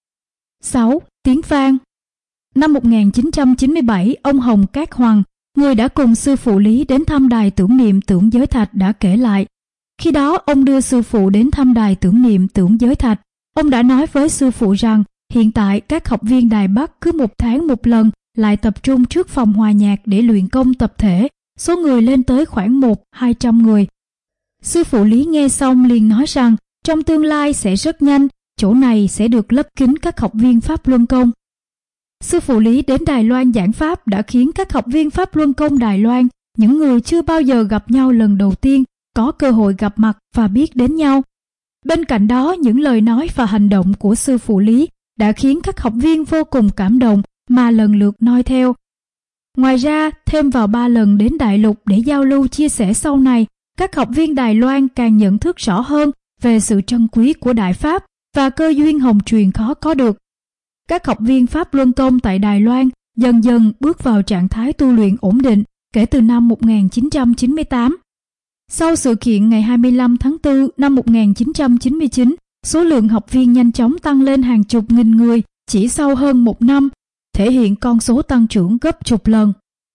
sáu. Tiếng vang. Năm một nghìn chín trăm chín mươi bảy, ông Hồng Cát Hoàng, người đã cùng sư phụ Lý đến thăm đài tưởng niệm Tưởng Giới Thạch đã kể lại. Khi đó ông đưa sư phụ đến thăm đài tưởng niệm Tưởng Giới Thạch. Ông đã nói với sư phụ rằng hiện tại các học viên Đài Bắc cứ một tháng một lần lại tập trung trước phòng hòa nhạc để luyện công tập thể, số người lên tới khoảng một hai trăm người. Sư phụ Lý nghe xong liền nói rằng trong tương lai sẽ rất nhanh, chỗ này sẽ được lấp kín các học viên Pháp Luân Công. Sư phụ Lý đến Đài Loan giảng pháp đã khiến các học viên Pháp Luân Công Đài Loan, những người chưa bao giờ gặp nhau lần đầu tiên, có cơ hội gặp mặt và biết đến nhau. Bên cạnh đó, những lời nói và hành động của sư phụ Lý đã khiến các học viên vô cùng cảm động mà lần lượt noi theo. Ngoài ra, thêm vào ba lần đến Đại Lục để giao lưu chia sẻ sau này, các học viên Đài Loan càng nhận thức rõ hơn về sự trân quý của Đại Pháp và cơ duyên hồng truyền khó có được. Các học viên Pháp Luân Công tại Đài Loan dần dần bước vào trạng thái tu luyện ổn định kể từ năm một nghìn chín trăm chín mươi tám. Sau sự kiện ngày hai mươi lăm tháng tư năm một nghìn chín trăm chín mươi chín, số lượng học viên nhanh chóng tăng lên hàng chục nghìn người chỉ sau hơn một năm, thể hiện con số tăng trưởng gấp chục lần.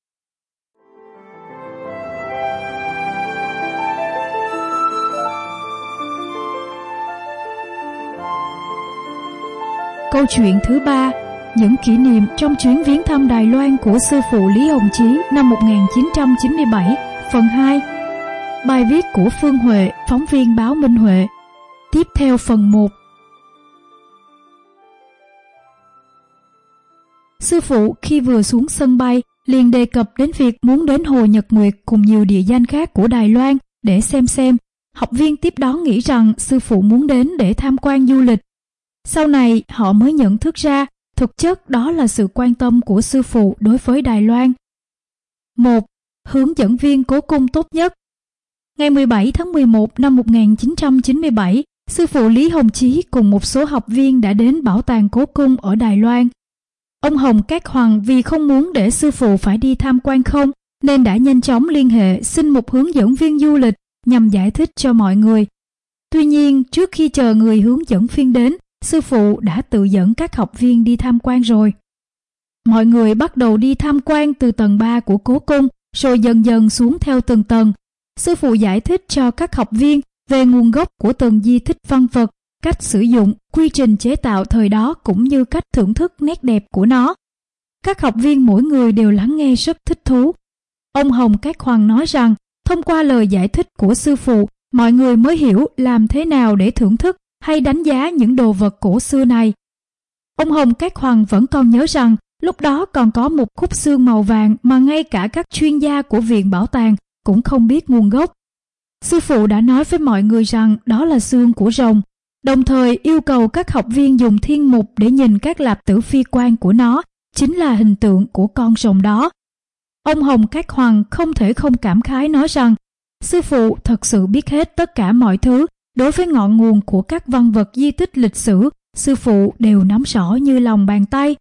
Câu chuyện thứ ba, những kỷ niệm trong chuyến viếng thăm Đài Loan của sư phụ Lý Hồng Chí năm một nghìn chín trăm chín mươi bảy, phần hai. Bài viết của Phương Huệ, phóng viên báo Minh Huệ. Tiếp theo phần một. Sư phụ khi vừa xuống sân bay liền đề cập đến việc muốn đến Hồ Nhật Nguyệt cùng nhiều địa danh khác của Đài Loan để xem xem. Học viên tiếp đó nghĩ rằng sư phụ muốn đến để tham quan du lịch. Sau này họ mới nhận thức ra thực chất đó là sự quan tâm của sư phụ đối với Đài Loan. một. Hướng dẫn viên cố cung tốt nhất. Ngày mười bảy tháng mười một năm một nghìn chín trăm chín mươi bảy, sư phụ Lý Hồng Chí cùng một số học viên đã đến bảo tàng cố cung ở Đài Loan. Ông Hồng Cát Hoàng vì không muốn để sư phụ phải đi tham quan không, nên đã nhanh chóng liên hệ xin một hướng dẫn viên du lịch nhằm giải thích cho mọi người. Tuy nhiên, trước khi chờ người hướng dẫn viên đến, sư phụ đã tự dẫn các học viên đi tham quan rồi. Mọi người bắt đầu đi tham quan từ tầng ba của cố cung, rồi dần dần xuống theo từng tầng. Sư phụ giải thích cho các học viên về nguồn gốc của từng di tích văn vật, cách sử dụng, quy trình chế tạo thời đó cũng như cách thưởng thức nét đẹp của nó. Các học viên mỗi người đều lắng nghe rất thích thú. Ông Hồng Cát Hoàng nói rằng, thông qua lời giải thích của sư phụ, mọi người mới hiểu làm thế nào để thưởng thức hay đánh giá những đồ vật cổ xưa này. Ông Hồng Cát Hoàng vẫn còn nhớ rằng, lúc đó còn có một khúc xương màu vàng mà ngay cả các chuyên gia của viện bảo tàng cũng không biết nguồn gốc. Sư phụ đã nói với mọi người rằng đó là xương của rồng, đồng thời yêu cầu các học viên dùng thiên mục để nhìn các lạp tử phi quan của nó, chính là hình tượng của con rồng đó. Ông Hồng Cát Hoàng không thể không cảm khái nói rằng, sư phụ thật sự biết hết tất cả mọi thứ, đối với ngọn nguồn của các văn vật di tích lịch sử, sư phụ đều nắm rõ như lòng bàn tay.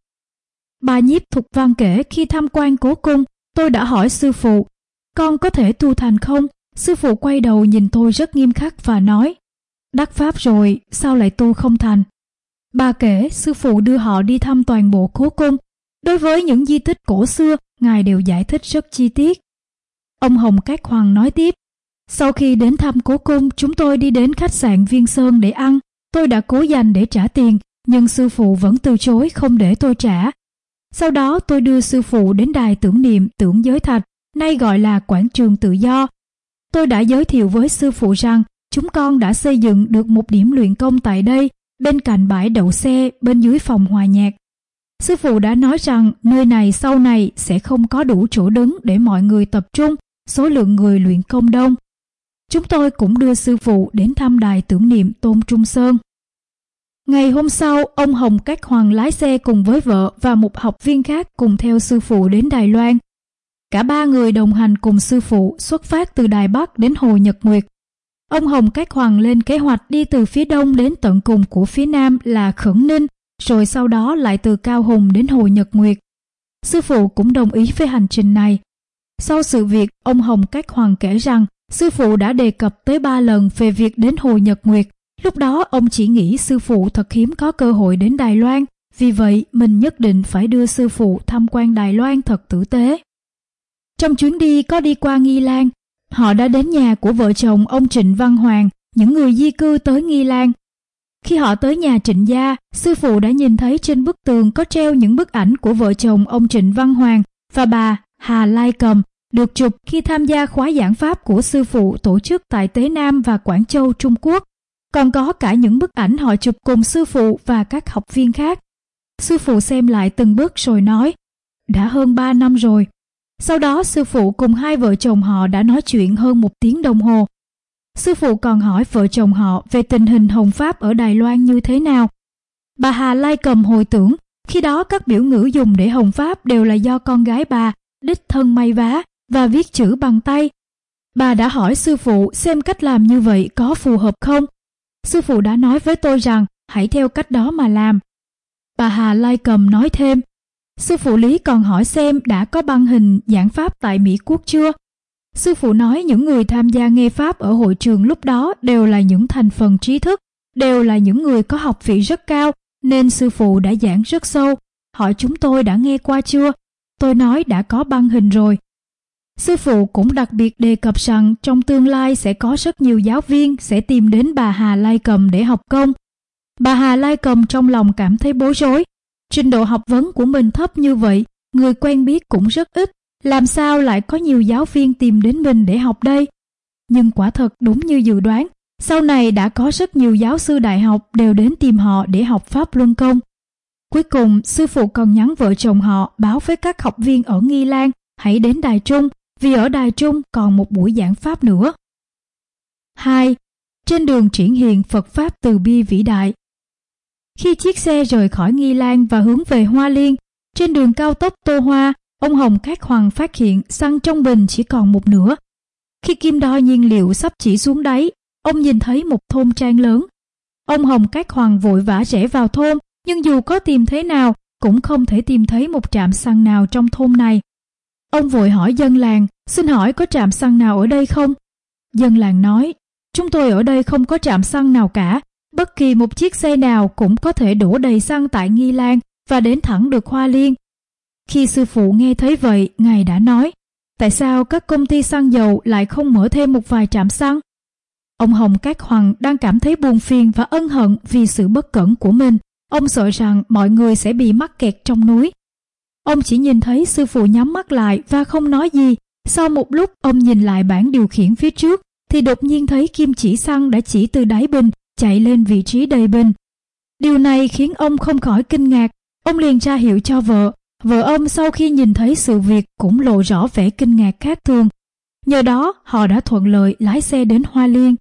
Bà Nhiếp Thục Văn kể khi tham quan cố cung, tôi đã hỏi sư phụ, con có thể tu thành không? Sư phụ quay đầu nhìn tôi rất nghiêm khắc và nói, đắc pháp rồi, sao lại tu không thành? Bà kể sư phụ đưa họ đi thăm toàn bộ cố cung. Đối với những di tích cổ xưa, Ngài đều giải thích rất chi tiết. Ông Hồng Cát Hoàng nói tiếp, sau khi đến thăm cố cung, chúng tôi đi đến khách sạn Viên Sơn để ăn. Tôi đã cố dành để trả tiền, nhưng sư phụ vẫn từ chối không để tôi trả. Sau đó tôi đưa sư phụ đến đài tưởng niệm Tưởng Giới Thạch, nay gọi là quảng trường Tự Do. Tôi đã giới thiệu với sư phụ rằng chúng con đã xây dựng được một điểm luyện công tại đây, bên cạnh bãi đậu xe, bên dưới phòng hòa nhạc. Sư phụ đã nói rằng nơi này sau này sẽ không có đủ chỗ đứng để mọi người tập trung, số lượng người luyện công đông. Chúng tôi cũng đưa sư phụ đến thăm đài tưởng niệm Tôn Trung Sơn. Ngày hôm sau, ông Hồng Cát Hoàng lái xe cùng với vợ và một học viên khác cùng theo sư phụ đến Đài Loan. Cả ba người đồng hành cùng sư phụ xuất phát từ Đài Bắc đến Hồ Nhật Nguyệt. Ông Hồng Cát Hoàng lên kế hoạch đi từ phía đông đến tận cùng của phía nam là Khẩn Ninh, rồi sau đó lại từ Cao Hùng đến Hồ Nhật Nguyệt. Sư phụ cũng đồng ý với hành trình này. Sau sự việc, ông Hồng Cát Hoàng kể rằng sư phụ đã đề cập tới ba lần về việc đến Hồ Nhật Nguyệt. Lúc đó ông chỉ nghĩ sư phụ thật hiếm có cơ hội đến Đài Loan, vì vậy mình nhất định phải đưa sư phụ tham quan Đài Loan thật tử tế. Trong chuyến đi có đi qua Nghi Lan, họ đã đến nhà của vợ chồng ông Trịnh Văn Hoàng, những người di cư tới Nghi Lan. Khi họ tới nhà Trịnh gia, sư phụ đã nhìn thấy trên bức tường có treo những bức ảnh của vợ chồng ông Trịnh Văn Hoàng và bà Hà Lai Cầm, được chụp khi tham gia khóa giảng pháp của sư phụ tổ chức tại Tế Nam và Quảng Châu, Trung Quốc. Còn có cả những bức ảnh họ chụp cùng sư phụ và các học viên khác. Sư phụ xem lại từng bức rồi nói, đã hơn ba năm rồi. Sau đó sư phụ cùng hai vợ chồng họ đã nói chuyện hơn một tiếng đồng hồ. Sư phụ còn hỏi vợ chồng họ về tình hình Hồng Pháp ở Đài Loan như thế nào. Bà Hà Lai Cầm hồi tưởng, khi đó các biểu ngữ dùng để Hồng Pháp đều là do con gái bà đích thân may vá và viết chữ bằng tay. Bà đã hỏi sư phụ xem cách làm như vậy có phù hợp không. Sư phụ đã nói với tôi rằng hãy theo cách đó mà làm. Bà Hà Lai Cầm nói thêm, sư phụ Lý còn hỏi xem đã có băng hình giảng pháp tại Mỹ Quốc chưa. Sư phụ nói những người tham gia nghe pháp ở hội trường lúc đó đều là những thành phần trí thức, đều là những người có học vị rất cao, nên sư phụ đã giảng rất sâu. Hỏi chúng tôi đã nghe qua chưa? Tôi nói đã có băng hình rồi. Sư phụ cũng đặc biệt đề cập rằng trong tương lai sẽ có rất nhiều giáo viên sẽ tìm đến bà Hà Lai Cầm để học công. Bà Hà Lai Cầm trong lòng cảm thấy bối rối. Trình độ học vấn của mình thấp như vậy, người quen biết cũng rất ít, làm sao lại có nhiều giáo viên tìm đến mình để học đây? Nhưng quả thật đúng như dự đoán, sau này đã có rất nhiều giáo sư đại học đều đến tìm họ để học pháp luân công. Cuối cùng, sư phụ còn nhắn vợ chồng họ báo với các học viên ở Nghi Lan hãy đến Đài Trung, vì ở Đài Trung còn một buổi giảng pháp nữa. hai. Trên đường triển hiện Phật Pháp từ bi vĩ đại. Khi chiếc xe rời khỏi Nghi Lan và hướng về Hoa Liên, trên đường cao tốc Tô Hoa, ông Hồng Cát Hoàng phát hiện xăng trong bình chỉ còn một nửa. Khi kim đo nhiên liệu sắp chỉ xuống đáy, ông nhìn thấy một thôn trang lớn. Ông Hồng Cát Hoàng vội vã rẽ vào thôn, nhưng dù có tìm thế nào cũng không thể tìm thấy một trạm xăng nào trong thôn này. Ông vội hỏi dân làng, xin hỏi có trạm xăng nào ở đây không? Dân làng nói, chúng tôi ở đây không có trạm xăng nào cả, bất kỳ một chiếc xe nào cũng có thể đổ đầy xăng tại Nghi Lan và đến thẳng được Hoa Liên. Khi sư phụ nghe thấy vậy, ngài đã nói, tại sao các công ty xăng dầu lại không mở thêm một vài trạm xăng? Ông Hồng Cát Hoàng đang cảm thấy buồn phiền và ân hận vì sự bất cẩn của mình. Ông sợ rằng mọi người sẽ bị mắc kẹt trong núi. Ông chỉ nhìn thấy sư phụ nhắm mắt lại và không nói gì. Sau một lúc ông nhìn lại bảng điều khiển phía trước thì đột nhiên thấy kim chỉ xăng đã chỉ từ đáy bình chạy lên vị trí đầy bình. Điều này khiến ông không khỏi kinh ngạc. Ông liền ra hiệu cho vợ. Vợ ông sau khi nhìn thấy sự việc cũng lộ rõ vẻ kinh ngạc khác thường. Nhờ đó họ đã thuận lợi lái xe đến Hoa Liên.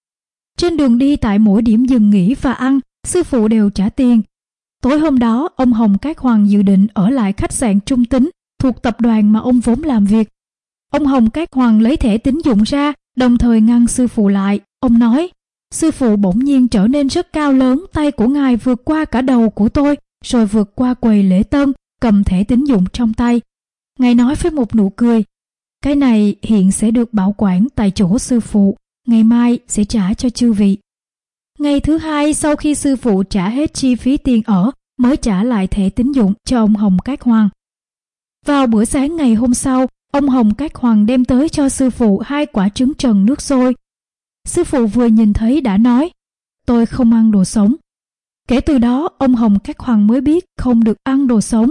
Trên đường đi tại mỗi điểm dừng nghỉ và ăn, sư phụ đều trả tiền. Tối hôm đó, ông Hồng Cát Hoàng dự định ở lại khách sạn Trung Tính thuộc tập đoàn mà ông vốn làm việc. Ông Hồng Cát Hoàng lấy thẻ tín dụng ra, đồng thời ngăn sư phụ lại. Ông nói, sư phụ bỗng nhiên trở nên rất cao lớn, tay của ngài vượt qua cả đầu của tôi, rồi vượt qua quầy lễ tân, cầm thẻ tín dụng trong tay. Ngài nói với một nụ cười, cái này hiện sẽ được bảo quản tại chỗ sư phụ, ngày mai sẽ trả cho chư vị. Ngày thứ hai sau khi sư phụ trả hết chi phí tiền ở mới trả lại thẻ tín dụng cho ông Hồng Cát Hoàng. Vào bữa sáng ngày hôm sau, ông Hồng Cát Hoàng đem tới cho sư phụ hai quả trứng trần nước sôi. Sư phụ vừa nhìn thấy đã nói, tôi không ăn đồ sống. Kể từ đó, ông Hồng Cát Hoàng mới biết không được ăn đồ sống.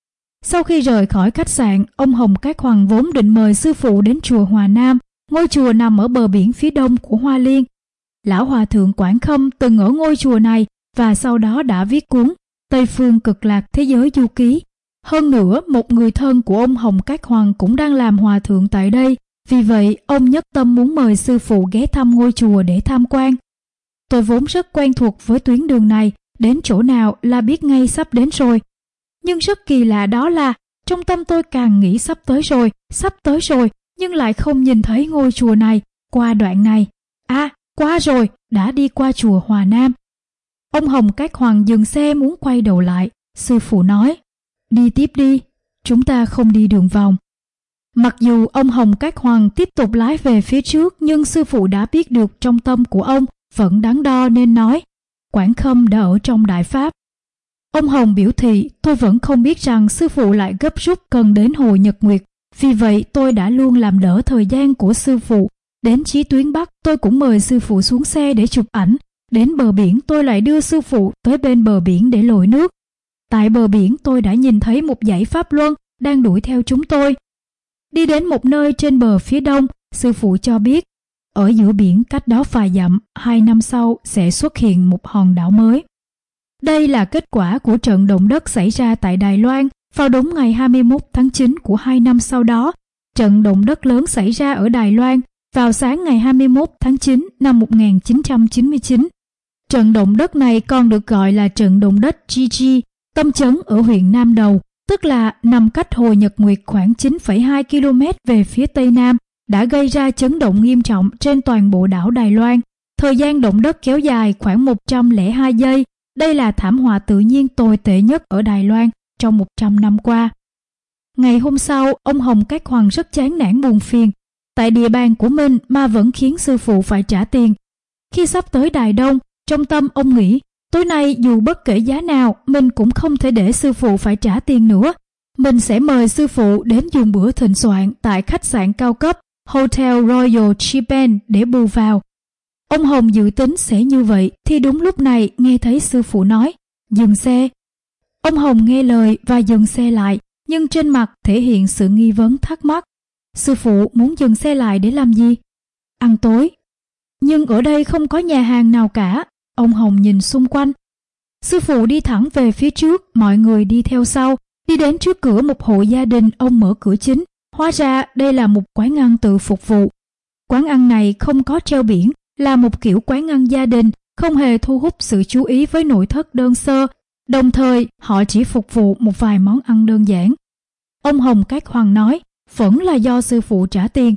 Sau khi rời khỏi khách sạn, ông Hồng Cát Hoàng vốn định mời sư phụ đến chùa Hòa Nam, ngôi chùa nằm ở bờ biển phía đông của Hoa Liên. Lão Hòa Thượng Quảng Khâm từng ở ngôi chùa này và sau đó đã viết cuốn Tây Phương Cực Lạc Thế Giới Du Ký. Hơn nữa, một người thân của ông Hồng Cát Hoàng cũng đang làm hòa thượng tại đây, vì vậy ông nhất tâm muốn mời sư phụ ghé thăm ngôi chùa để tham quan. Tôi vốn rất quen thuộc với tuyến đường này, đến chỗ nào là biết ngay sắp đến rồi. Nhưng rất kỳ lạ đó là, trong tâm tôi càng nghĩ sắp tới rồi, sắp tới rồi, nhưng lại không nhìn thấy ngôi chùa này, qua đoạn này. À, qua rồi, đã đi qua chùa Hòa Nam. Ông Hồng Cát Hoàng dừng xe muốn quay đầu lại, sư phụ nói, đi tiếp đi, chúng ta không đi đường vòng. Mặc dù ông Hồng Cát Hoàng tiếp tục lái về phía trước, nhưng sư phụ đã biết được trong tâm của ông vẫn đắn đo nên nói, Quảng Khâm đã ở trong Đại Pháp. Ông Hồng biểu thị, tôi vẫn không biết rằng sư phụ lại gấp rút cần đến Hồ Nhật Nguyệt, vì vậy tôi đã luôn làm đỡ thời gian của sư phụ. Đến Chí Tuyến Bắc, tôi cũng mời sư phụ xuống xe để chụp ảnh. Đến bờ biển, tôi lại đưa sư phụ tới bên bờ biển để lội nước. Tại bờ biển, tôi đã nhìn thấy một dãy Pháp Luân đang đuổi theo chúng tôi. Đi đến một nơi trên bờ phía đông, sư phụ cho biết, ở giữa biển cách đó vài dặm, hai năm sau sẽ xuất hiện một hòn đảo mới. Đây là kết quả của trận động đất xảy ra tại Đài Loan vào đúng ngày hai mươi mốt tháng chín của hai năm sau đó. Trận động đất lớn xảy ra ở Đài Loan vào sáng ngày hai mươi mốt tháng chín năm một nghìn chín trăm chín mươi chín. Trận động đất này còn được gọi là trận động đất Chi Chi, tâm chấn ở huyện Nam Đầu, tức là nằm cách Hồ Nhật Nguyệt khoảng chín phẩy hai ki lô mét về phía tây nam, đã gây ra chấn động nghiêm trọng trên toàn bộ đảo Đài Loan. Thời gian động đất kéo dài khoảng một trăm lẻ hai giây. Đây là thảm họa tự nhiên tồi tệ nhất ở Đài Loan trong một trăm năm qua. Ngày hôm sau, ông Hồng Cát Hoàng rất chán nản buồn phiền. Tại địa bàn của mình mà vẫn khiến sư phụ phải trả tiền. Khi sắp tới Đài Đông, trong tâm ông nghĩ, tối nay dù bất kể giá nào, mình cũng không thể để sư phụ phải trả tiền nữa. Mình sẽ mời sư phụ đến dùng bữa thịnh soạn tại khách sạn cao cấp Hotel Royal Japan để bù vào. Ông Hồng dự tính sẽ như vậy thì đúng lúc này nghe thấy sư phụ nói, dừng xe. Ông Hồng nghe lời và dừng xe lại, nhưng trên mặt thể hiện sự nghi vấn thắc mắc. Sư phụ muốn dừng xe lại để làm gì? Ăn tối. Nhưng ở đây không có nhà hàng nào cả. Ông Hồng nhìn xung quanh. Sư phụ đi thẳng về phía trước, mọi người đi theo sau. Đi đến trước cửa một hộ gia đình, ông mở cửa chính. Hóa ra đây là một quán ăn tự phục vụ. Quán ăn này không có treo biển, là một kiểu quán ăn gia đình, không hề thu hút sự chú ý với nội thất đơn sơ. Đồng thời, họ chỉ phục vụ một vài món ăn đơn giản. Ông Hồng Cát Hoàng nói, vẫn là do sư phụ trả tiền.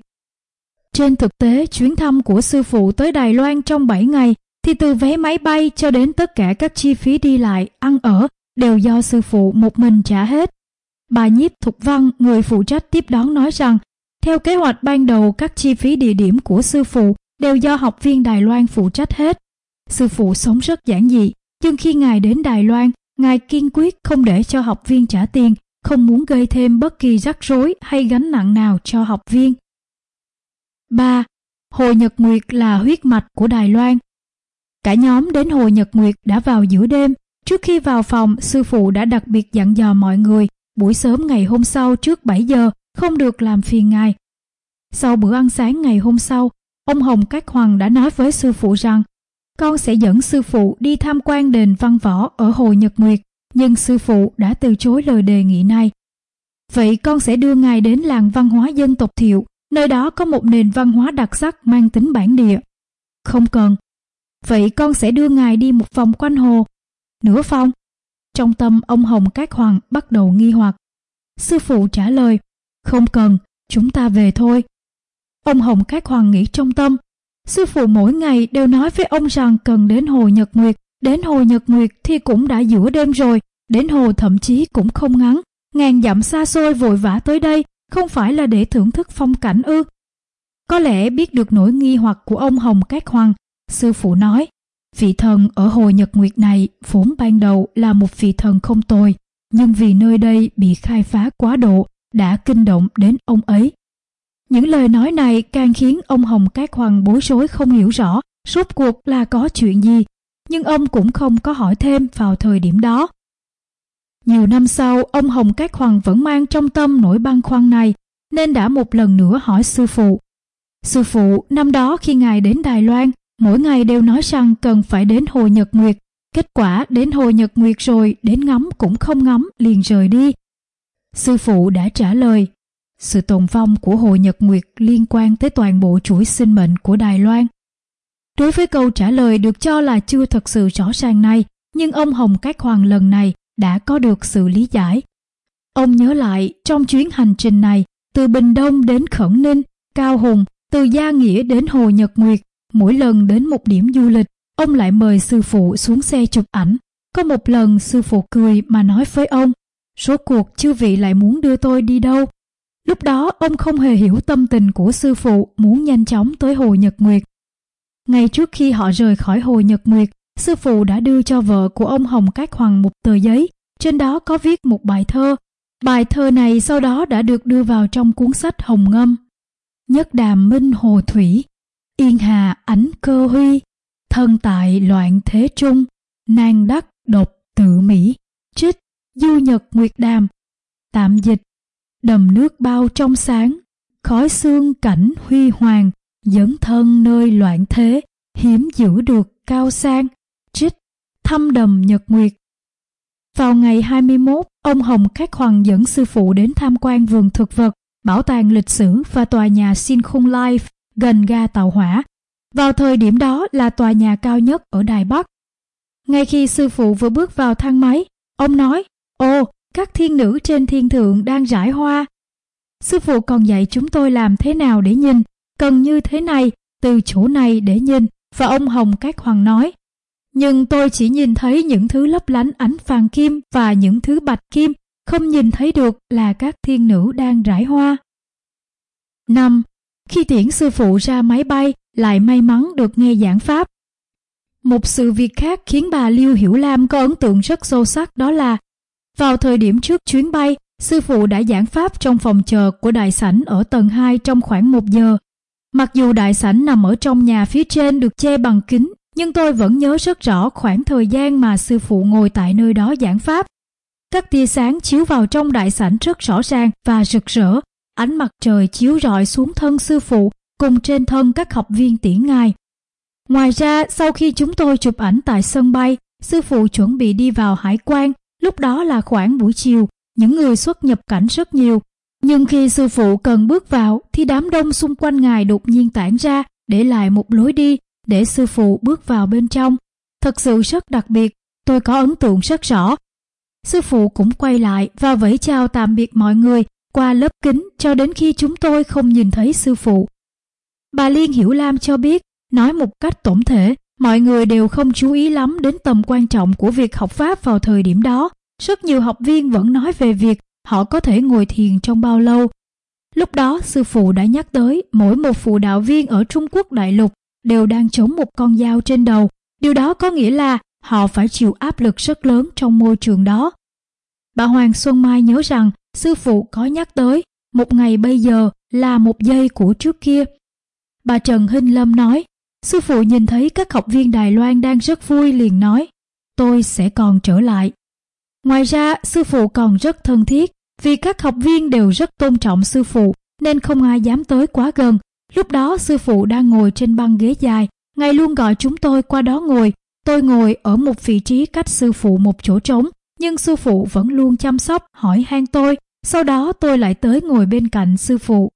Trên thực tế, chuyến thăm của sư phụ tới Đài Loan trong bảy ngày, thì từ vé máy bay cho đến tất cả các chi phí đi lại, ăn ở, đều do sư phụ một mình trả hết. Bà Nhiếp Thục Văn, người phụ trách tiếp đón nói rằng, theo kế hoạch ban đầu các chi phí địa điểm của sư phụ đều do học viên Đài Loan phụ trách hết. Sư phụ sống rất giản dị, nhưng khi Ngài đến Đài Loan, Ngài kiên quyết không để cho học viên trả tiền, không muốn gây thêm bất kỳ rắc rối hay gánh nặng nào cho học viên. ba. Hồ Nhật Nguyệt là huyết mạch của Đài Loan. Cả nhóm đến Hồ Nhật Nguyệt đã vào giữa đêm. Trước khi vào phòng, sư phụ đã đặc biệt dặn dò mọi người buổi sớm ngày hôm sau trước bảy giờ không được làm phiền Ngài. Sau bữa ăn sáng ngày hôm sau, ông Hồng Cát Hoàng đã nói với sư phụ rằng con sẽ dẫn sư phụ đi tham quan đền văn võ ở Hồ Nhật Nguyệt, nhưng sư phụ đã từ chối lời đề nghị này. Vậy con sẽ đưa Ngài đến làng văn hóa dân tộc Thiệu, nơi đó có một nền văn hóa đặc sắc mang tính bản địa. Không cần. Vậy con sẽ đưa Ngài đi một vòng quanh hồ. Nửa vòng. Trong tâm ông Hồng Cát Hoàng bắt đầu nghi hoặc. Sư phụ trả lời, không cần, chúng ta về thôi. Ông Hồng Cát Hoàng nghĩ trong tâm, sư phụ mỗi ngày đều nói với ông rằng cần đến Hồ Nhật Nguyệt, đến Hồ Nhật Nguyệt thì cũng đã giữa đêm rồi, đến hồ thậm chí cũng không ngắn, ngàn dặm xa xôi vội vã tới đây, không phải là để thưởng thức phong cảnh ư? Có lẽ biết được nỗi nghi hoặc của ông Hồng Cát Hoàng, sư phụ nói, vị thần ở Hồ Nhật Nguyệt này vốn ban đầu là một vị thần không tồi, nhưng vì nơi đây bị khai phá quá độ, đã kinh động đến ông ấy. Những lời nói này càng khiến ông Hồng Cát Hoàng bối rối không hiểu rõ rốt cuộc là có chuyện gì, nhưng ông cũng không có hỏi thêm vào thời điểm đó. Nhiều năm sau, ông Hồng Cát Hoàng vẫn mang trong tâm nỗi băn khoăn này, nên đã một lần nữa hỏi sư phụ. Sư phụ, năm đó khi Ngài đến Đài Loan, mỗi ngày đều nói rằng cần phải đến Hồ Nhật Nguyệt. Kết quả đến Hồ Nhật Nguyệt rồi, đến ngắm cũng không ngắm, liền rời đi. Sư phụ đã trả lời, sự tồn vong của Hồ Nhật Nguyệt liên quan tới toàn bộ chuỗi sinh mệnh của Đài Loan. Đối với câu trả lời được cho là chưa thật sự rõ ràng này, nhưng ông Hồng Cát Hoàng lần này đã có được sự lý giải. Ông nhớ lại trong chuyến hành trình này, từ Bình Đông đến Khẩn Ninh, Cao Hùng, từ Gia Nghĩa đến Hồ Nhật Nguyệt, mỗi lần đến một điểm du lịch, ông lại mời sư phụ xuống xe chụp ảnh. Có một lần sư phụ cười mà nói với ông, rốt cuộc chư vị lại muốn đưa tôi đi đâu? Lúc đó ông không hề hiểu tâm tình của sư phụ muốn nhanh chóng tới Hồ Nhật Nguyệt. Ngay trước khi họ rời khỏi Hồ Nhật Nguyệt, sư phụ đã đưa cho vợ của ông Hồng Cát Hoàng một tờ giấy, trên đó có viết một bài thơ. Bài thơ này sau đó đã được đưa vào trong cuốn sách Hồng Ngâm. Nhất đàm minh hồ thủy, yên hà ánh cơ huy, thân tại loạn thế trung, nan đắc độc tự mỹ, trích Du Nhật Nguyệt Đàm. Tạm dịch, đầm nước bao trong sáng, khói sương cảnh huy hoàng, dấn thân nơi loạn thế, hiếm giữ được cao sang, trích Thăm đầm Nhật Nguyệt. Vào ngày hai mươi mốt, ông Hồng Cát Hoàng dẫn sư phụ đến tham quan vườn thực vật, bảo tàng lịch sử và tòa nhà Sin Khung Life gần ga tàu hỏa. Vào thời điểm đó là tòa nhà cao nhất ở Đài Bắc. Ngay khi sư phụ vừa bước vào thang máy, ông nói, ồ, các thiên nữ trên thiên thượng đang rải hoa. Sư phụ còn dạy chúng tôi làm thế nào để nhìn, cần như thế này, từ chỗ này để nhìn, và ông Hồng Cát Hoàng nói, nhưng tôi chỉ nhìn thấy những thứ lấp lánh ánh vàng kim và những thứ bạch kim, không nhìn thấy được là các thiên nữ đang rải hoa. năm. Khi tiễn sư phụ ra máy bay, lại may mắn được nghe giảng pháp. Một sự việc khác khiến bà Liêu Hiểu Lam có ấn tượng rất sâu sắc, đó là vào thời điểm trước chuyến bay, sư phụ đã giảng pháp trong phòng chờ của đại sảnh ở tầng hai trong khoảng một giờ. Mặc dù đại sảnh nằm ở trong nhà phía trên được che bằng kính, nhưng tôi vẫn nhớ rất rõ khoảng thời gian mà sư phụ ngồi tại nơi đó giảng pháp. Các tia sáng chiếu vào trong đại sảnh rất rõ ràng và rực rỡ, ánh mặt trời chiếu rọi xuống thân sư phụ cùng trên thân các học viên tiễn ngài. Ngoài ra, sau khi chúng tôi chụp ảnh tại sân bay, sư phụ chuẩn bị đi vào hải quan. Lúc đó là khoảng buổi chiều, những người xuất nhập cảnh rất nhiều. Nhưng khi sư phụ cần bước vào thì đám đông xung quanh ngài đột nhiên tản ra, để lại một lối đi để sư phụ bước vào bên trong. Thật sự rất đặc biệt, tôi có ấn tượng rất rõ. Sư phụ cũng quay lại và vẫy chào tạm biệt mọi người qua lớp kính cho đến khi chúng tôi không nhìn thấy sư phụ. Bà Liên Hiểu Lam cho biết, nói một cách tổng thể, mọi người đều không chú ý lắm đến tầm quan trọng của việc học pháp vào thời điểm đó. rất nhiều học viên vẫn nói về việc họ có thể ngồi thiền trong bao lâu. Lúc đó sư phụ đã nhắc tới mỗi một phụ đạo viên ở Trung Quốc đại lục đều đang chống một con dao trên đầu. Điều đó có nghĩa là họ phải chịu áp lực rất lớn trong môi trường đó. Bà Hoàng Xuân Mai nhớ rằng sư phụ có nhắc tới một ngày bây giờ là một giây của trước kia. Bà Trần Hinh Lâm nói, sư phụ nhìn thấy các học viên Đài Loan đang rất vui liền nói, tôi sẽ còn trở lại. Ngoài ra, sư phụ còn rất thân thiết, vì các học viên đều rất tôn trọng sư phụ nên không ai dám tới quá gần. Lúc đó sư phụ đang ngồi trên băng ghế dài, Ngài luôn gọi chúng tôi qua đó ngồi. Tôi ngồi ở một vị trí cách sư phụ một chỗ trống, nhưng sư phụ vẫn luôn chăm sóc, hỏi han tôi. Sau đó tôi lại tới ngồi bên cạnh sư phụ.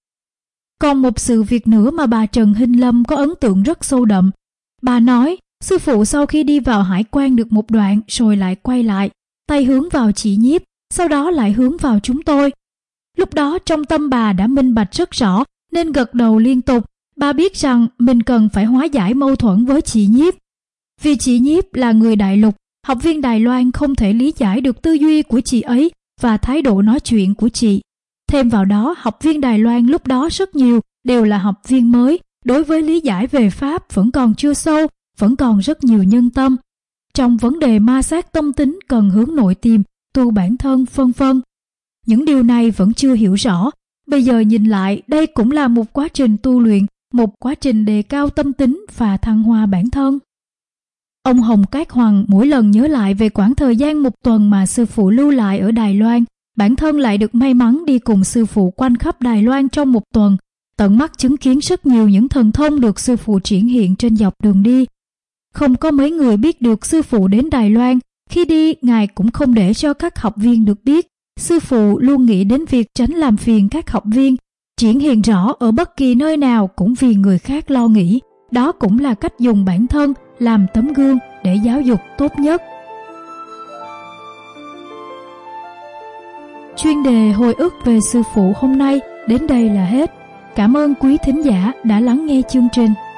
Còn một sự việc nữa mà bà Trần Hinh Lâm có ấn tượng rất sâu đậm. Bà nói, sư phụ sau khi đi vào hải quan được một đoạn rồi lại quay lại, tay hướng vào chị Nhiếp, sau đó lại hướng vào chúng tôi. Lúc đó trong tâm bà đã minh bạch rất rõ nên gật đầu liên tục. Bà biết rằng mình cần phải hóa giải mâu thuẫn với chị Nhiếp. Vì chị Nhiếp là người đại lục, học viên Đài Loan không thể lý giải được tư duy của chị ấy và thái độ nói chuyện của chị. Thêm vào đó, học viên Đài Loan lúc đó rất nhiều đều là học viên mới, đối với lý giải về Pháp vẫn còn chưa sâu, vẫn còn rất nhiều nhân tâm. Trong vấn đề ma sát tâm tính cần hướng nội tìm, tu bản thân vân vân. Những điều này vẫn chưa hiểu rõ. Bây giờ nhìn lại, đây cũng là một quá trình tu luyện, một quá trình đề cao tâm tính và thăng hoa bản thân. Ông Hồng Cát Hoàng mỗi lần nhớ lại về quãng thời gian một tuần mà sư phụ lưu lại ở Đài Loan, bản thân lại được may mắn đi cùng sư phụ quanh khắp Đài Loan trong một tuần, tận mắt chứng kiến rất nhiều những thần thông được sư phụ triển hiện trên dọc đường đi. Không có mấy người biết được sư phụ đến Đài Loan, khi đi Ngài cũng không để cho các học viên được biết. Sư phụ luôn nghĩ đến việc tránh làm phiền các học viên, triển hiện rõ ở bất kỳ nơi nào cũng vì người khác lo nghĩ. Đó cũng là cách dùng bản thân làm tấm gương để giáo dục tốt nhất. Chuyên đề hồi ức về sư phụ hôm nay đến đây là hết. Cảm ơn quý thính giả đã lắng nghe chương trình.